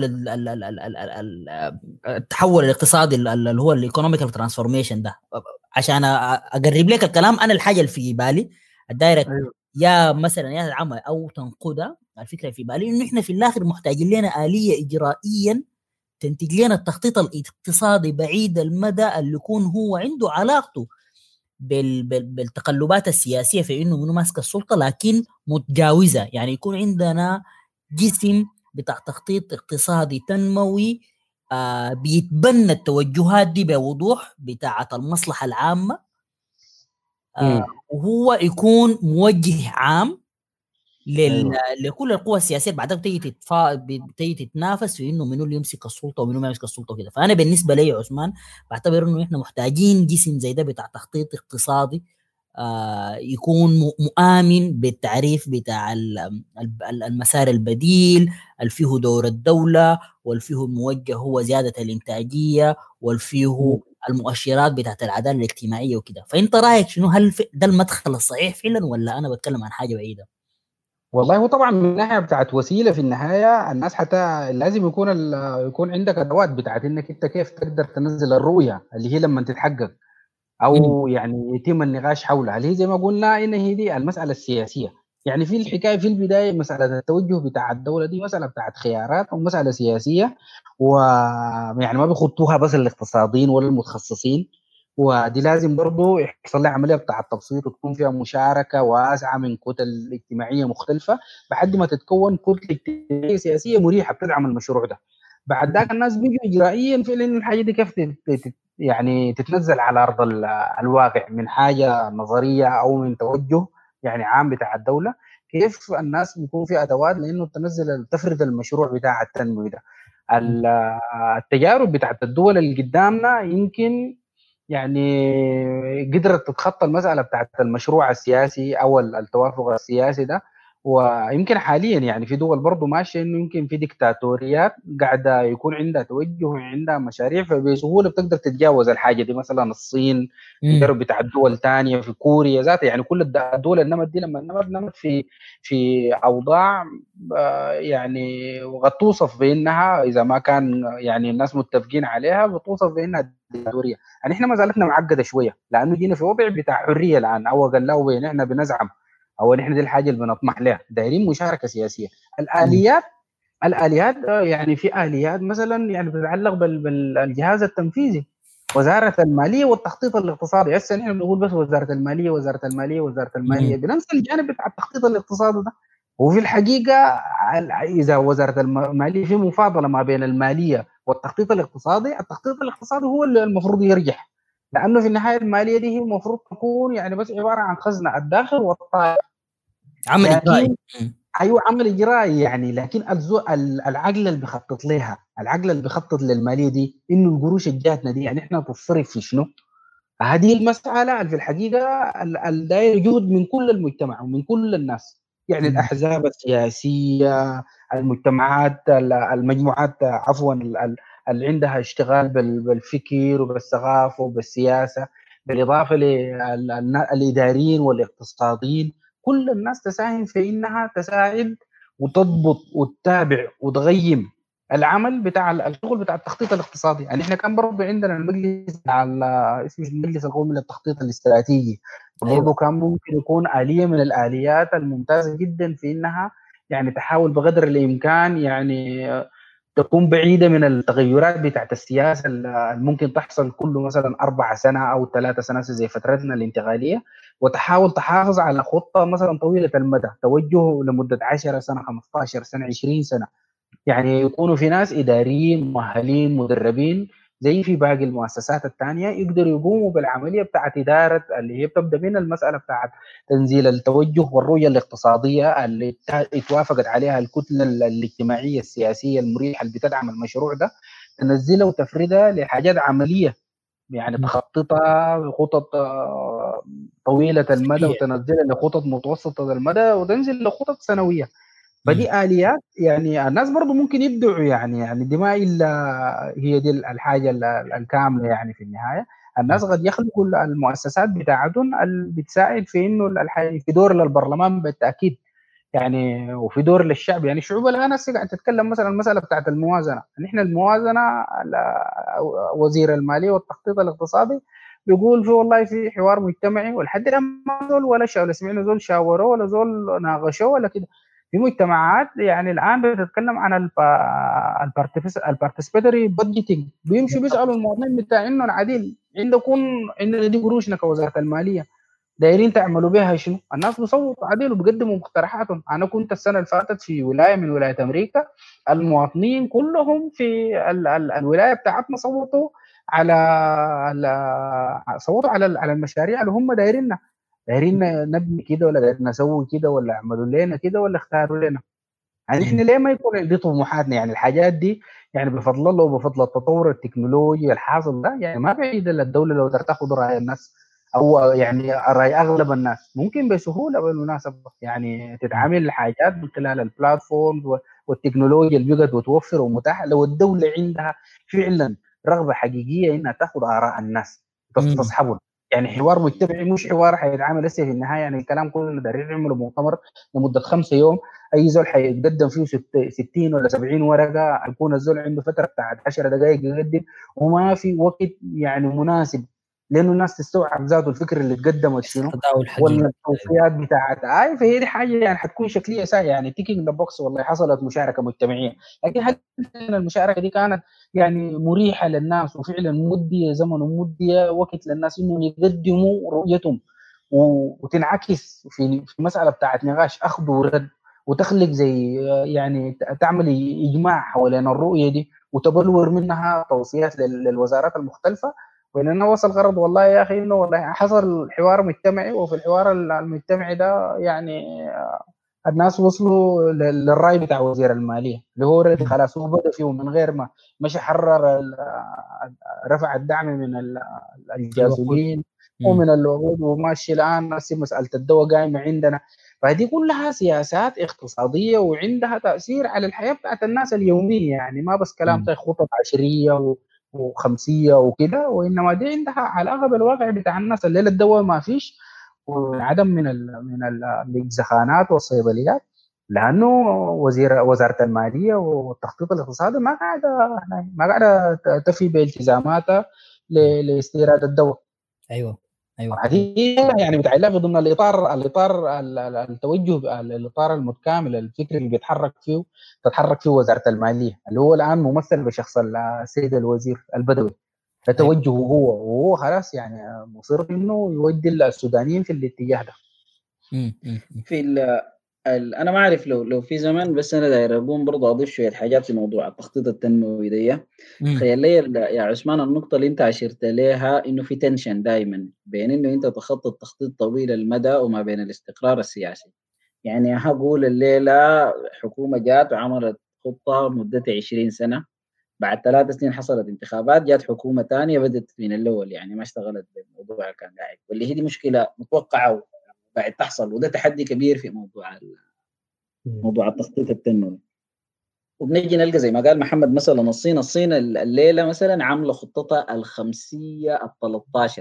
التحول الاقتصادي اللي هو الايكونوميكال ترانسفورميشن ده. عشان اقرب لك الكلام، انا الحاجه اللي في بالي الدايره أيوه. يا مثلا يا عمل او تنقدها الفكره في بالي انه احنا في الاخر محتاجين لنا آلية اجرائيا تنتج لنا التخطيط الاقتصادي بعيد المدى اللي يكون هو عنده علاقته بال بال بالتقلبات السياسيه في انه منو ماسك السلطه، لكن متجاوزه. يعني يكون عندنا جسم بتاع تخطيط اقتصادي تنموي آه بيتبنى التوجهات دي بوضوح بتاعه المصلحه العامه، آه وهو يكون موجه عام لل... أيوة. لكل القوى السياسيه بعدها بتيجي تتفا... بتيجي تتنافس في انه منو اللي يمسك السلطه ومنو ما يمسك السلطه كده. فانا بالنسبه لي عثمان بعتبر انه احنا محتاجين جسم زي ده بتاع تخطيط اقتصادي آه يكون مؤمن بالتعريف بتاع المسار البديل اللي فيه دور الدوله، واللي فيه موجه هو زياده الانتاجيه، واللي فيه المؤشرات بتاعت العداله الاجتماعيه وكده. فانت رايك شنو؟ هل ده المدخل الصحيح فعلا ولا انا بتكلم عن حاجه بعيده؟ والله هو طبعا من ناحيه بتاعت وسيله، في النهايه الناس حتى لازم يكون يكون عندك ادوات بتاعت انك انت كيف تقدر تنزل الرؤيه اللي هي لما تتحقق او م. يعني يتم النقاش حولها، اللي هي زي ما قلنا ان هي دي المساله السياسيه. يعني في الحكايه في البدايه مساله التوجه بتاع الدوله دي مساله بتاعت خيارات او مساله سياسيه، ويعني ما بيخطوها بس الاقتصاديين ولا المتخصصين، ودي لازم برضو يحصل لها عمليه بتاع التبسيط وتكون فيها مشاركه واسعه من كتل اجتماعيه مختلفه لحد ما تتكون كتله اجتماعيه سياسيه مريحه بتدعم المشروع ده. بعد ذاك الناس بيجوا اجرائيا فعلا الحاجه دي كيف تت- يعني تتنزل على ارض ال- الواقع من حاجه نظريه او من توجه يعني عام بتاع الدوله، كيف الناس بيكون في ادوات لانه تنزل تفرض المشروع بتاع التنميه ده. ال- التجارب بتاعت الدول اللي قدامنا يمكن يعني قدرت تتخطى المساله بتاعت المشروع السياسي او التوافق السياسي ده. ويمكن حاليا يعني في دول برضه ماشيه انه يمكن في ديكتاتوريات قاعده يكون عندها توجه وعندها مشاريع فبسهوله بتقدر تتجاوز الحاجه دي. مثلا الصين، تجارب بتاع دول ثانيه في كوريا ذاتها، يعني كل الدول النمط دي لما نمت نمت في في اوضاع آه، يعني وقد توصف بانها اذا ما كان يعني الناس متفقين عليها بتوصف بانها ديكتاتوريه. يعني احنا ما زالتنا معقده شويه لانه جينا في وضع بتاع حريه الان، او قال له بين احنا بنزعم او نحن دي الحاجه اللي بنطمح لها، دايرين مشاركه سياسيه. الاليات الاليات آه، يعني في اليات مثلا يعني بتتعلق بال- بالجهاز التنفيذي، وزاره الماليه والتخطيط الاقتصادي. هسه نحن بنقول بس وزاره الماليه وزاره الماليه وزاره الماليه، بننسى الجانب بتاع التخطيط الاقتصادي ده. وفي الحقيقه ال- اذا وزاره الم- الماليه في مفاضله ما بين الماليه والتخطيط الاقتصادي، التخطيط الاقتصادي هو اللي المفروض يرجح، لانه في النهايه الماليه دي هي المفروض تكون يعني بس عباره عن خزنه الداخل والطائف. عمل اجرائي. لكن ايوه عمل اجرائي يعني، لكن الزو... ال- العقل اللي بيخطط لها، العقل اللي بيخطط للماليه دي انه القروش اللي جاتنا دي يعني احنا تتصرف في شنو؟ هذه المساله اللي في الحقيقه ال- ال- داير جهد من كل المجتمع ومن كل الناس، يعني الاحزاب السياسيه، المجتمعات، ال- المجموعات عفوا ال- ال- اللي عندها اشتغال بال- بالفكر وبالثقافه وبالسياسه، بالاضافه للاداريين والاقتصاديين. كل الناس تساهم في انها تساعد وتضبط وتتابع وتغيم العمل بتاع الشغل بتاع التخطيط الاقتصادي. يعني احنا كان برضه عندنا المجلس بتاع ال- اسمه المجلس القومي للتخطيط الاستراتيجي، ايوه. برضه كان ممكن يكون آلية من الآليات الممتازة جدا في انها يعني تحاول بقدر الامكان يعني تكون بعيده من التغيرات بتاعت السياسه اللي ممكن تحصل كل مثلا اربع سنه او ثلاثة سنوات زي فترتنا الانتقاليه، وتحاول تحافظ على خطه مثلا طويله المدى، توجه لمده عشر سنه خمستاشر سنه عشرين سنه، يعني يكونوا في ناس اداريين مؤهلين مدربين زي في باقي المؤسسات الثانيه يقدروا يقوموا بالعمليه بتاعت اداره اللي هي بتبدا من المساله بتاعت تنزيل التوجه والرؤيه الاقتصاديه اللي اتوافقت عليها الكتله الاجتماعيه السياسيه المريحه اللي بتدعم المشروع ده، تنزلها وتفردها لحاجات عمليه يعني تخططها خطط آه، طويله المدى وتنزلها لخطط متوسطه المدى وتنزل لخطط سنويه. فدي آليات يعني الناس برضو ممكن يبدعوا يعني، يعني دي ما إلا هي دي الحاجة الكاملة يعني في النهاية. الناس قد يخلقوا المؤسسات بتاعتهم اللي بتساعد في إنه الحاجة في دور للبرلمان بالتأكيد يعني، وفي دور للشعب. يعني الشعوب الآن هسه قاعد تتكلم مثلا المسألة بتاعت الموازنة، نحن الموازنة وزير المالية والتخطيط الاقتصادي بيقول في والله في حوار مجتمعي، ولحد الآن ما زول ولا شا ولا سمعنا زول شاوروا ولا زول ناقشوا ولا كده. في مجتمعات يعني الان بتتكلم عن البارتيسيبيتوري بادجيتنج، بيمشوا بيسالوا المواطنين بتاعنا عديل عندكم عندنا دي قروشنا كوزاره الماليه دايرين تعملوا بها شنو؟ الناس بيصوتوا عديل وبيقدموا مقترحاتهم. انا كنت السنه اللي فاتت في ولايه من ولايات امريكا، المواطنين كلهم في ال ال الولايه بتاعتنا صوتوا على صوتوا على على المشاريع اللي هم دايرينها، دايرين نبني كده ولا دايرين نسوي كده ولا اعملوا لنا كده ولا اختاروا لنا. يعني احنا ليه ما يكون دي طموحاتنا؟ يعني الحاجات دي يعني بفضل الله وبفضل التطور التكنولوجي الحاصل ده يعني ما بعيد الا الدوله لو تاخذ راي الناس او يعني راي اغلب الناس ممكن بسهوله بالمناسبه يعني تتعامل الحاجات من خلال البلاتفورم والتكنولوجيا اللي بقت بتوفر ومتاحه. لو الدوله عندها فعلا رغبه حقيقيه انها تاخذ اراء الناس تصحبهم، يعني حوار مجتمعي مش حوار حيتعامل هسه في النهايه. يعني الكلام كله دايرين يعملوا مؤتمر لمده خمسة يوم، اي زول حيقدم فيه ستين ولا سبعين ورقه، يكون الزول عنده فتره بتاعت عشر دقائق يقدم وما في وقت يعني مناسب لانه الناس تستوعب ذاته الفكر اللي تقدمت شنو ولا التوصيات بتاعت اي. فهي دي حاجه يعني حتكون شكليه ساعه يعني تيكينج ذا بوكس. والله حصلت مشاركه مجتمعيه، لكن هل المشاركه دي كانت يعني مريحه للناس وفعلا مديه زمن ومديه وقت للناس انهم يقدموا رؤيتهم وتنعكس في في مساله بتاعت نقاش اخذ ورد وتخلق زي يعني تعمل اجماع حوالين الرؤيه دي وتبلور منها توصيات للوزارات المختلفه، واننا وصل غرض والله يا اخي انه والله حصل حوار مجتمعي، وفي الحوار المجتمعي ده يعني الناس وصلوا للراي بتاع وزير الماليه اللي هو خلاص هو بدا فيه من غير ما مش حرر رفع الدعم من الجاسولين ومن الوقود وماشي الان مساله الدواء قايمه عندنا. فهذه كلها سياسات اقتصاديه وعندها تاثير على الحياه بتاعت الناس اليوميه، يعني ما بس كلام زي خطط عشريه وخمسيه وكده، وانما دي عندها علاقه بالواقع بتاع الناس. الليله الدواء ما فيش وعدم من ال من الزخانات والصيدليات، لانه وزير وزاره الماليه والتخطيط الاقتصادي ما قاعده ما قاعده تفي بالتزاماتها لاستيراد الدواء. ايوه ايوه هذه يعني بتعلق ضمن الاطار الاطار التوجه الاطار المتكامل الفكري اللي بيتحرك فيه تتحرك فيه وزاره الماليه اللي هو الان ممثل بشخص السيد الوزير البدوي. ده توجهه هو وهو خلاص يعني مصر انه يودي السودانيين في الاتجاه ده. في ال انا ما اعرف لو لو في زمان، بس انا داير اقوم برضه اضيف شويه حاجات في موضوع التخطيط التنموي دي. تخيل لي يا عثمان النقطه اللي انت عشرت لها انه في تنشن دائما بين انه انت تخطط تخطيط طويل المدى وما بين الاستقرار السياسي. يعني هقول الليله حكومه جات وعملت خطه مدتها عشرين سنه، بعد ثلاث سنين حصلت انتخابات، جات حكومه ثانيه بدات من الاول، يعني ما اشتغلت بالموضوع كان قاعد، واللي هي دي مشكله متوقعه بعد تحصل، وده تحدي كبير في موضوع موضوع التخطيط التنموي. وبنجي نلقى زي ما قال محمد مثلا الصين الصين الليله مثلا عامله خطتها الخمسيه الثلاث عشر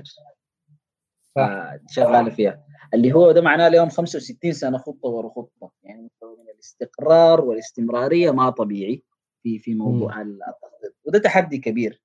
شغاله فيها، اللي هو ده معناه لهم خمسة وستين سنه خطه ورا خطه، يعني من الاستقرار والاستمراريه ما طبيعي في في موضوع التخطيط، وده تحدي كبير.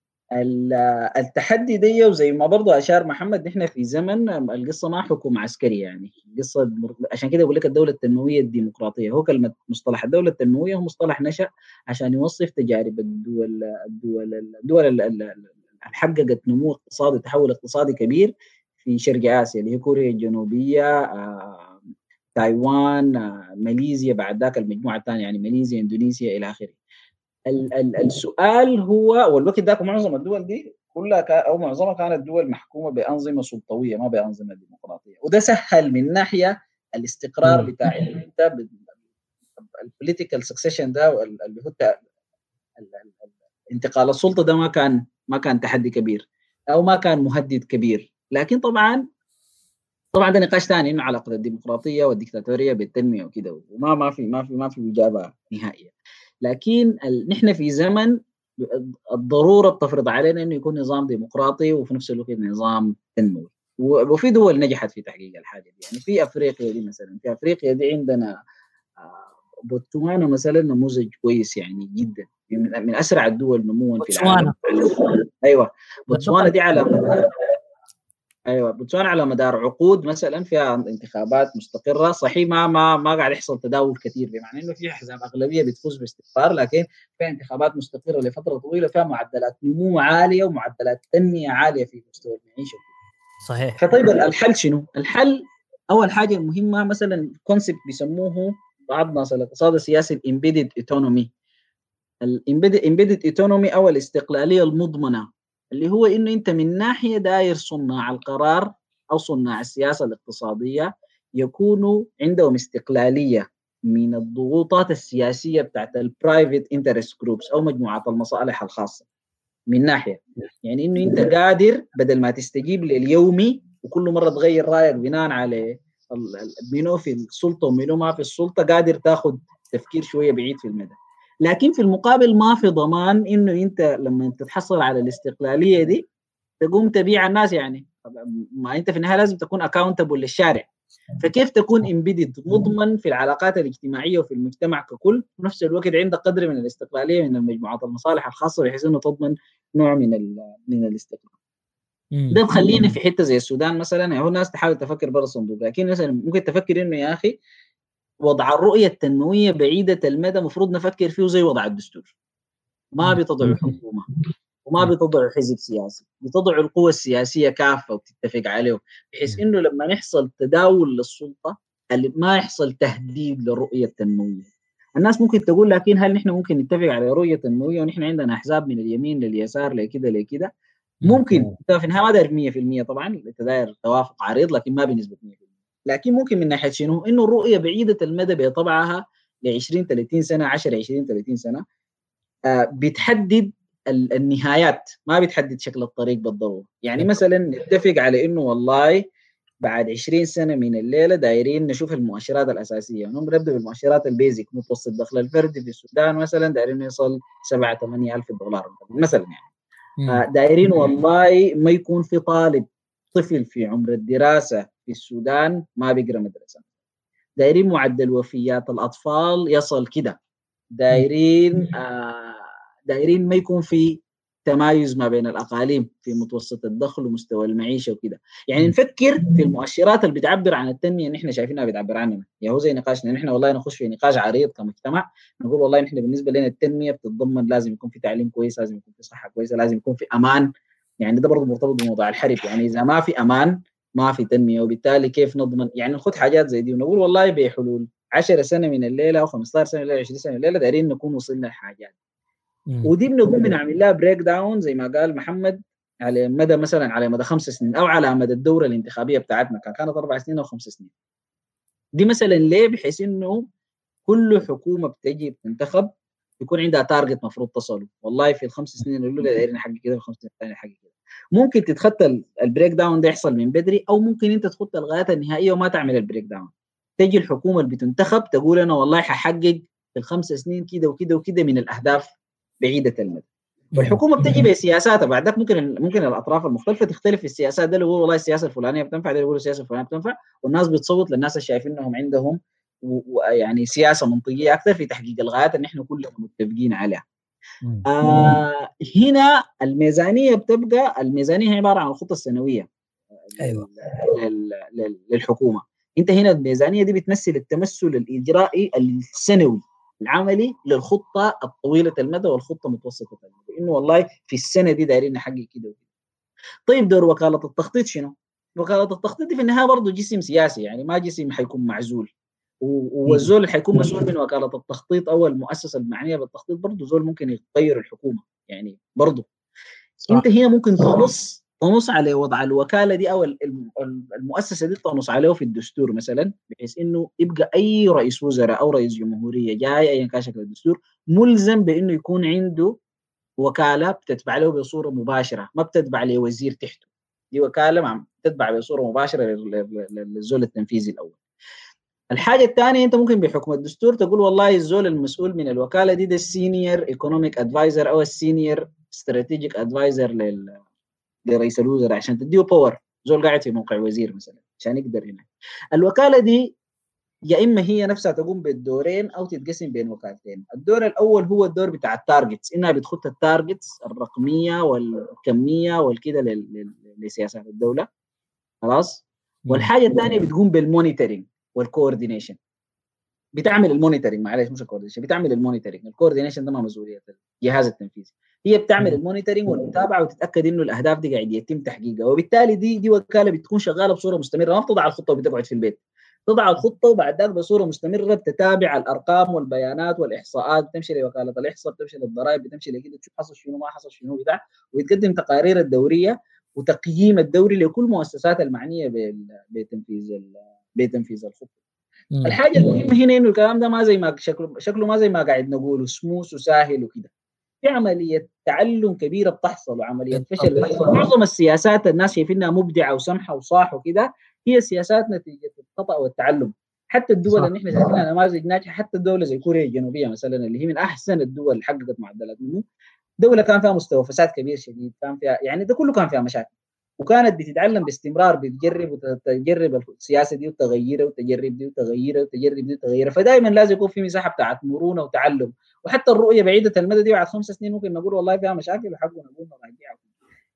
التحدي دي وزي ما برضو اشار محمد نحن في زمن القصه ما حكم عسكري، يعني القصه عشان كده بقول لك الدوله التنمويه الديمقراطيه. هو كلمه مصطلح الدوله التنمويه هو مصطلح نشا عشان يوصف تجارب الدول الدول الدول اللي حققت نمو اقتصادي تحول اقتصادي كبير في شرق اسيا، اللي هي كوريا الجنوبيه، آه، تايوان، آه، ماليزيا، بعد ذاك المجموعه الثانيه يعني ماليزيا اندونيسيا الى اخره. ال ال السؤال هو، والوقت ذاك معظم الدول دي كلها او معظمها كانت دول محكومه بانظمه سلطويه ما بانظمه ديمقراطيه، وده سهل من ناحيه الاستقرار بتاع انت البوليتيكال سكسيشن ده اللي هو انتقال السلطه ده ما كان ما كان تحدي كبير او ما كان مهدد كبير. لكن طبعا طبعا ده نقاش ثاني انه علاقه الديمقراطيه والديكتاتوريه بالتنميه وكده، وما ما في ما في ما في اجابه نهائيه. لكن نحن في زمن الضروره بتفرض علينا انه يكون نظام ديمقراطي وفي نفس الوقت نظام تنموي، وفي دول نجحت في تحقيق الحاجه دي. يعني في افريقيا دي مثلا، في افريقيا دي عندنا بوتسوانا مثلا نموذج كويس يعني جدا، من اسرع الدول نموا في العالم. ايوه بوتسوانا دي على ايوه بوتسوانا على مدار عقود مثلا فيها انتخابات مستقره، صحيح ما ما ما قاعد يحصل تداول كثير، بمعنى انه في احزاب اغلبيه بتفوز باستقرار، لكن فيها انتخابات مستقره لفتره طويله، فيها معدلات نمو عاليه ومعدلات تنميه عاليه في مستوى المعيشه. صحيح. فطيب الحل شنو؟ الحل اول حاجه المهمه مثلا كونسبت بيسموه بعض ناس الاقتصاد السياسي الامبيدد ايتونومي. الامبيدد ايتونومي او الاستقلاليه المضمنه، اللي هو انه انت من ناحيه داير صناع القرار او صناع السياسه الاقتصاديه يكونوا عندهم استقلاليه من الضغوطات السياسيه بتاعت البرايفت انترست جروبس او مجموعات المصالح الخاصه. من ناحيه يعني انه انت قادر بدل ما تستجيب لليومي وكل مره تغير رايك بناء على منو في السلطه ومنو ما في السلطه، قادر تاخذ تفكير شويه بعيد في المدى. لكن في المقابل ما في ضمان انه انت لما تتحصل على الاستقلاليه دي تقوم تبيع الناس، يعني ما انت في النهايه لازم تكون اكاونتبل للشارع. فكيف تكون امبيدد مضمن في العلاقات الاجتماعيه وفي المجتمع ككل، في نفس الوقت عندك قدر من الاستقلاليه من المجموعات المصالح الخاصه بحيث انه تضمن نوع من من الاستقلال. ده بخليني في حته زي السودان مثلا، يعني هو الناس تحاول تفكر برا الصندوق، لكن مثلا ممكن تفكر انه يا اخي وضع الرؤيه التنمويه بعيده المدى مفروض نفكر فيه زي وضع الدستور. ما بتضع حكومه وما بتضع حزب سياسي، بتضع القوى السياسيه كافه وتتفق عليه، بحيث انه لما يحصل تداول للسلطه ما يحصل تهديد للرؤيه التنمويه. الناس ممكن تقول لكن هل نحن ممكن نتفق على رؤيه تنمويه ونحن عندنا احزاب من اليمين لليسار لكده لكده؟ ممكن في النهايه ما داير مية في المية طبعا، انت داير توافق عريض لكن ما بنسبه مية في المية، لكن ممكن من ناحيه شنو؟ انه الرؤيه بعيده المدى بطبعها ل عشرين ثلاثين سنه، عشرة عشرين ثلاثين سنه، آه بتحدد النهايات، ما بتحدد شكل الطريق بالضروره. يعني مثلا نتفق على انه والله بعد عشرين سنه من الليله دايرين نشوف المؤشرات الاساسيه، نبدا بالمؤشرات البيزك، متوسط الدخل الفردي في السودان مثلا دايرين يوصل سبعة ثمانية ألف دولار مثلا، يعني آه دايرين والله ما يكون في طالب طفل في عمر الدراسه في السودان ما بيقرا مدرسه، دايرين معدل وفيات الاطفال يصل كده، دايرين آه دايرين ما يكون في تمايز ما بين الاقاليم في متوسط الدخل ومستوى المعيشه وكده. يعني نفكر في المؤشرات اللي بتعبر عن التنميه اللي احنا شايفينها بتعبر عننا، يعني هو زي نقاشنا نحن والله نخش في نقاش عريض كمجتمع، نقول والله نحن بالنسبه لنا التنميه بتتضمن لازم يكون في تعليم كويس، لازم يكون في صحه كويسه، لازم يكون في امان. يعني ده برضه مرتبط بموضوع الحرب، يعني اذا ما في امان ما في تنميه، وبالتالي كيف نضمن؟ يعني ناخذ حاجات زي دي ونقول والله بحلول عشر سنه من الليله او خمسة عشر سنه من الليله عشرين سنه من الليله دايرين نكون وصلنا لحاجات، ودي بنقوم بنعمل لها بريك داون زي ما قال محمد على مدى مثلا على مدى خمس سنين او على مدى الدوره الانتخابيه بتاعتنا كان كانت اربع سنين او خمس سنين. دي مثلا ليه؟ بحيث انه كل حكومه بتجي بتنتخب يكون عندها تارجت مفروض تصله، والله في الخمس سنين الاولى دايرين حاجه كده، في الخمس سنين الثانيه حاجه كده. ممكن تتخطى البريك داون ده يحصل من بدري، او ممكن انت تخطى الغايات النهائيه وما تعمل البريك داون. تجي الحكومه اللي بتنتخب تقول انا والله ححقق في الخمس سنين كده وكده وكده من الاهداف بعيده المدى، والحكومه بتجي بسياساتها. بعد ذاك ممكن ممكن الاطراف المختلفه تختلف في السياسات، ده اللي يقول والله السياسه الفلانيه بتنفع، ده يقول السياسه الفلانيه بتنفع، والناس بتصوت للناس اللي شايفين انهم عندهم ويعني سياسه منطقيه اكثر في تحقيق الغايات اللي احنا كلنا متفقين عليها. آه هنا الميزانيه بتبقى الميزانيه هي عباره عن الخطه السنويه ايوه للحكومه. انت هنا الميزانيه دي بتمثل التمثل الاجرائي السنوي العملي للخطه الطويله المدى والخطه متوسطه المدى، انه والله في السنه دي دايرين نحقق كده وكده. طيب دور وكاله التخطيط شنو؟ وكاله التخطيط في النهايه برضه جسم سياسي، يعني ما جسم حيكون معزول، والزول اللي حيكون مسؤول من وكاله التخطيط او المؤسسه المعنيه بالتخطيط برضه زول ممكن يغير الحكومه، يعني برضه انت هنا ممكن تنص تنص على وضع الوكاله دي او المؤسسه دي تنص عليه في الدستور مثلا، بحيث انه يبقى اي رئيس وزراء او رئيس جمهوريه جاي ايا كان شكل الدستور ملزم بانه يكون عنده وكاله بتتبع له بصوره مباشره، ما بتتبع لوزير تحته، دي وكاله بتتبع بصوره مباشره للزول التنفيذي الاول. الحاجه الثانيه انت ممكن بحكم الدستور تقول والله الزول المسؤول من الوكاله دي ده السينيور ايكونوميك ادفايزر او السينيور استراتيجيك ادفايزر لل... لرئيس الوزراء عشان تديه باور، زول قاعد في موقع وزير مثلا عشان يقدر هنا. الوكاله دي يا اما هي نفسها تقوم بالدورين او تتقسم بين وكالتين. الدور الاول هو الدور بتاع التارجتس، انها بتخط التارجتس الرقميه والكميه والكده لسياسات الدوله، خلاص. والحاجه الثانيه بتقوم بالمونيتورنج والكوردينيشن، بتعمل المونيتورنج معلش مش الكوردينيشن، بتعمل المونيتورنج، الكوردينيشن ده ما مسؤوليه الجهاز التنفيذي، هي بتعمل المونيتورنج والمتابعه وتتاكد انه الاهداف دي قاعد يتم تحقيقها، وبالتالي دي دي وكاله بتكون شغاله بصوره مستمره، ما بتضع الخطه وبتقعد في البيت، تضع الخطه وبعد ذلك بصوره مستمره بتتابع الارقام والبيانات والاحصاءات، بتمشي لوكاله الاحصاء، بتمشي للضرائب، بتمشي لكده تشوف حصل شنو ما حصل شنو بتاع، وتقدم تقارير الدوريه وتقييم الدوري لكل المؤسسات المعنيه بتنفيذ بتنفيذ الخطه. الحاجه المهمه هنا انه الكلام ده ما زي ما شكله شكله ما زي ما قاعد نقوله سموث وسهل وكده، في عمليه تعلم كبيره بتحصل وعمليه فشل بتحصل. معظم السياسات الناس شايفينها مبدعه وسمحه وصاح وكده هي سياسات نتيجه الخطا والتعلم. حتى الدول اللي احنا شايفينها نماذج ناجحه، حتى الدوله زي كوريا الجنوبيه مثلا اللي هي من احسن الدول اللي حققت معدلات نمو، دوله كان فيها مستوى فساد كبير شديد، كان فيها يعني ده كله كان فيها مشاكل، وكانت بتتعلم باستمرار، بتجرب وتجرب السياسه دي وتغيرها وتجرب دي وتغيرها وتجرب دي وتغيرها، فدائما لازم يكون في مساحه بتاعت مرونه وتعلم. وحتى الرؤيه بعيده المدى دي بعد خمس سنين ممكن نقول والله فيها مشاكل وحقنا نقول نراجعها،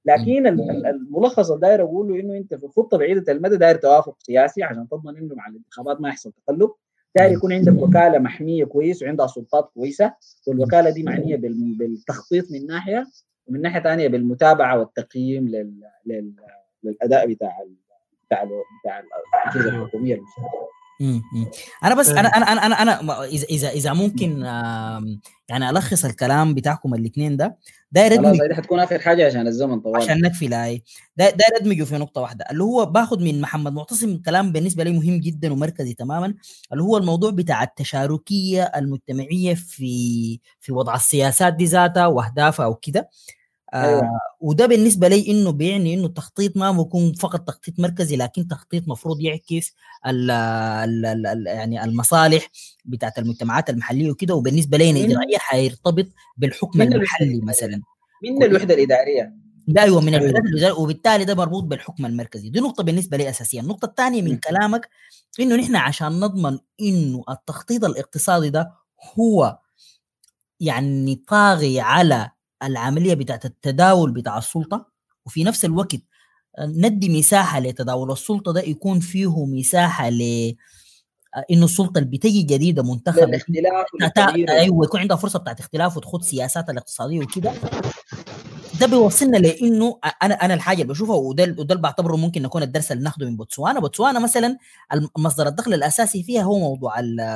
لكن الملخص اللي داير اقوله انه انت في خطه بعيده المدى داير توافق سياسي عشان تضمن انه مع الانتخابات ما يحصل تقلب. داير يكون عندك وكاله محميه كويس وعندها سلطات كويسه، والوكاله دي معنيه بالتخطيط من ناحيه، ومن ناحيه ثانيه بالمتابعه والتقييم لل... لل... للاداء بتاع ال... بتاع ال... بتاع الاجهزه الحكوميه المشتركه. امم انا بس انا انا انا انا, أنا اذا اذا اذا ممكن يعني الخص الكلام بتاعكم الاثنين ده، داير خلاص هذه حتكون اخر حاجه عشان الزمن طوال، عشان نكفي لاي داير ادمجه في نقطه واحده اللي هو باخذ من محمد معتصم كلام بالنسبه لي مهم جدا ومركزي تماما، اللي هو الموضوع بتاع التشاركيه المجتمعيه في في وضع السياسات دي ذاتها واهدافها او كده. أيوة. آه وده بالنسبه لي انه بيعني انه التخطيط ما بيكون فقط تخطيط مركزي، لكن تخطيط مفروض يعكس ال ال ال يعني المصالح بتاعت المجتمعات المحليه وكده، وبالنسبه لنا اجرائيا حيرتبط بالحكم المحلي مثلا من الوحده الاداريه ده ايوه من الوحدات الاداريه، وبالتالي ده مربوط بالحكم المركزي. دي نقطه بالنسبه لي اساسيه. النقطه الثانيه من م. كلامك انه نحن عشان نضمن انه التخطيط الاقتصادي ده هو يعني طاغي على العملية بتاعت التداول بتاع السلطة، وفي نفس الوقت ندي مساحة لتداول السلطة ده يكون فيه مساحة ل إنه السلطة اللي بتجي جديدة منتخبة الاختلاف أيوة يكون عندها فرصة بتاعت اختلاف وتخوض سياسات الاقتصادية وكده. ده بيوصلنا لانه انا انا الحاجه اللي بشوفها وده وده اللي بعتبره ممكن يكون الدرس اللي ناخده من بوتسوانا. بوتسوانا مثلا مصدر الدخل الاساسي فيها هو موضوع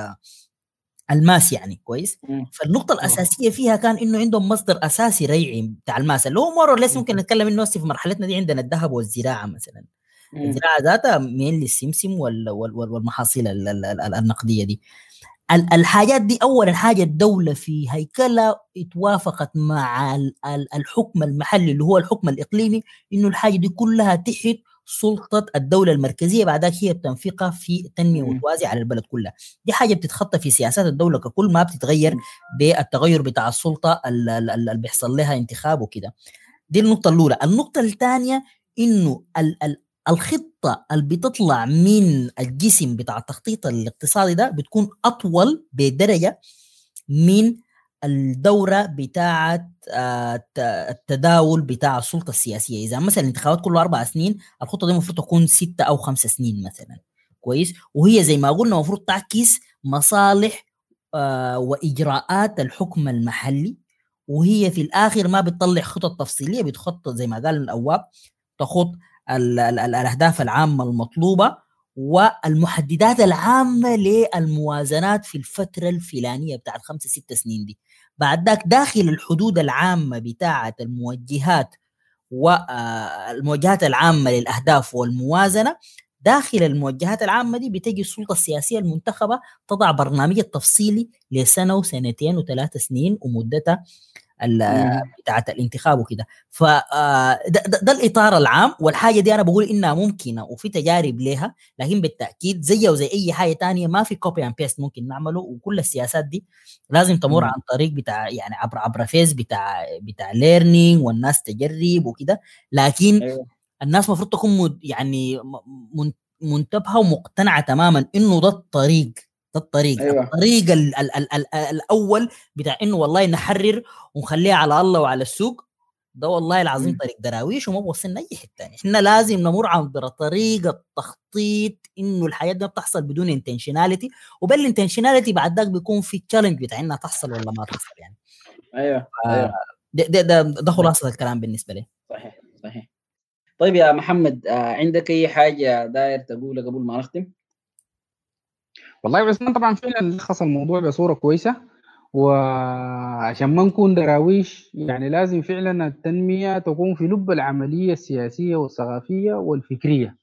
الماس يعني كويس. م. فالنقطه الاساسيه فيها كان انه عندهم مصدر اساسي ريعي بتاع الماس اللي هو مره لسه ممكن نتكلم انه في مرحلتنا دي عندنا الذهب والزراعه مثلا. م. الزراعه ذاتها مين للسمسم والمحاصيل النقديه دي. الحاجات دي اولا حاجه الدوله في هيكلها اتوافقت مع الحكم المحلي اللي هو الحكم الاقليمي انه الحاجه دي كلها تحت سلطه الدوله المركزيه، بعدك هي بتنفقها في تنميه متوازيه على البلد كلها. دي حاجه بتتخطى في سياسات الدوله ككل، ما بتتغير بالتغير بتاع السلطه اللي بيحصل لها انتخاب وكده. دي النقطه الاولى. النقطه الثانيه انه ال ال الخطة اللي بتطلع من الجسم بتاع التخطيط الاقتصادي ده بتكون أطول بدرجة من الدورة بتاعة التداول بتاع السلطة السياسية. إذا مثلا الانتخابات كله أربع سنين، الخطة دي مفروض تكون ستة أو خمسة سنين مثلا كويس، وهي زي ما قلنا مفروض تعكس مصالح وإجراءات الحكم المحلي، وهي في الآخر ما بتطلع خطط تفصيلية، بتخطط زي ما قال الأواب تخط ال ال ال الأهداف العامة المطلوبة والمحددات العامة للموازنات في الفترة الفلانية بتاع الخمسة ستة سنين دي. بعد ذاك داخل الحدود العامة بتاعة الموجهات والموجهات العامة للأهداف والموازنة، داخل الموجهات العامة دي بتجي السلطة السياسية المنتخبة تضع برنامج التفصيلي لسنة وسنتين وثلاث سنين ومدتها بتاعت الانتخاب وكده. فده ده, ده الاطار العام. والحاجه دي انا بقول انها ممكنه وفي تجارب لها، لكن بالتاكيد زيه وزي اي حاجه تانية ما في كوبي اند بيست ممكن نعمله، وكل السياسات دي لازم تمر عن طريق بتاع يعني عبر عبر فيز بتاع بتاع ليرنينج والناس تجرب وكده. لكن أيوة. الناس المفروض تكون يعني منتبهه ومقتنعه تماما انه ده الطريق ده الطريق أيوة. الطريق ال ال ال ال الأول بتاع إنه والله نحرر ونخليها على الله وعلى السوق، ده والله العظيم م. طريق دراويش وما بوصلنا أي حتة. إحنا لازم نمر عبر طريق التخطيط إنه الحياة دي بتحصل بدون انتنشناليتي، وبالانتنشناليتي بعد ذاك بيكون في تشالنج بتاع إنها تحصل ولا ما تحصل يعني. أيوة أيوة ده ده ده, ده خلاصة الكلام بالنسبة لي. صحيح صحيح. طيب يا محمد، عندك أي حاجة داير تقولها قبل ما نختم؟ والله بس طبعا فعلا لخص الموضوع بصوره كويسه، وعشان ما نكون دراويش يعني لازم فعلا التنميه تكون في لب العمليه السياسيه والثقافيه والفكريه،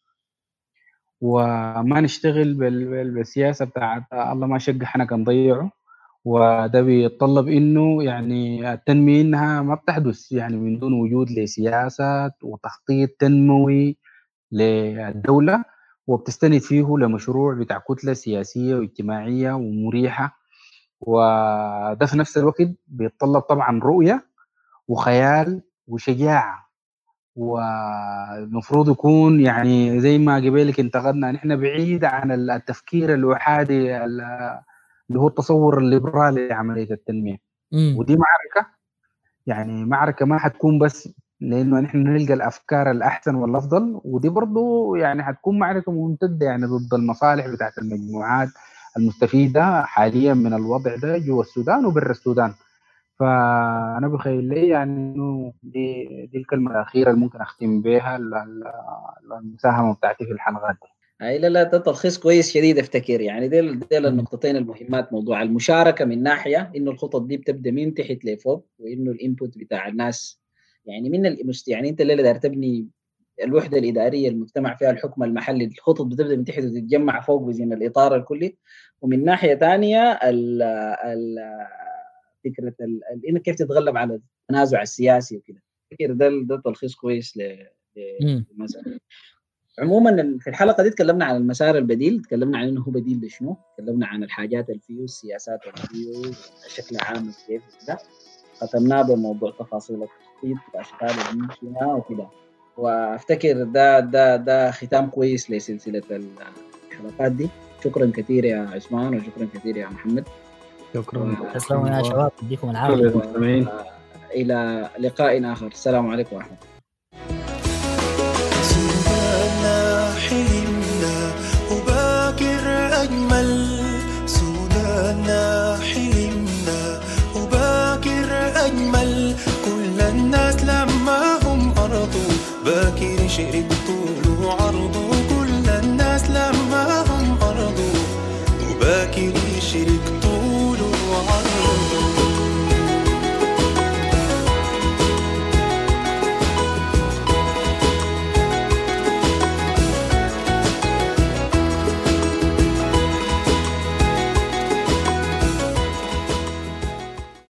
وما نشتغل بالسياسه بتاعت الله ما شقح انا كان ضيعه. وده بيتطلب انه يعني التنميه انها ما بتحدث يعني من دون وجود لسياسات وتخطيط تنموي للدوله، وبتستند فيه لمشروع بتاع كتلة سياسية واجتماعية ومريحة. وده في نفس الوقت بيتطلب طبعا رؤية وخيال وشجاعة، والمفروض يكون يعني زي ما قبلك انتقدنا نحن بعيد عن التفكير الوحادي اللي هو التصور الليبرالي لعملية التنمية. م. ودي معركة يعني معركة ما حتكون بس لانه نحن نلقى الافكار الاحسن والافضل، ودي برضو يعني حتكون معركه ممتده يعني ضد المصالح بتاعت المجموعات المستفيده حاليا من الوضع ده جوا السودان وبر السودان. فانا بخيل لي يعني انه دي دي الكلمه الاخيره اللي ممكن اختم بها المساهمه بتاعتي في الحلقات دي. اي لا لا، ده تلخيص كويس شديد افتكر. يعني دي دي النقطتين المهمات، موضوع المشاركه من ناحيه انه الخطط دي بتبدا من تحت لفوق، وانه الانبوت بتاع الناس يعني من المست... يعني انت الليله داير تبني الوحده الاداريه المجتمع فيها الحكم المحلي، الخطط بتبدا من تحت وتتجمع فوق بزين الاطار الكلي. ومن ناحيه ثانيه ال ال فكره ال... انك كيف تتغلب على التنازع السياسي وكده. فكر ده ده تلخيص كويس للمساله. عموما في الحلقه دي تكلمنا عن المسار البديل، تكلمنا عن انه هو بديل لشنو، تكلمنا عن الحاجات اللي فيه، السياسات اللي فيه بشكل عام كيف كده، ختمناه بموضوع تفاصيل التخطيط والاشكال الممكنه وكده. وافتكر ده ده ده ختام كويس لسلسله الحلقات دي. شكرا كثير يا عثمان، وشكرا كثير يا محمد. شكرا. تسلموا يا شباب، يديكم العافيه. الى لقاء اخر، السلام عليكم ورحمه الله. حلمنا وباكر أجمل سوداننا، حلمنا وباكر أجمل، كل الناس لما هم أرضوا باكر شرب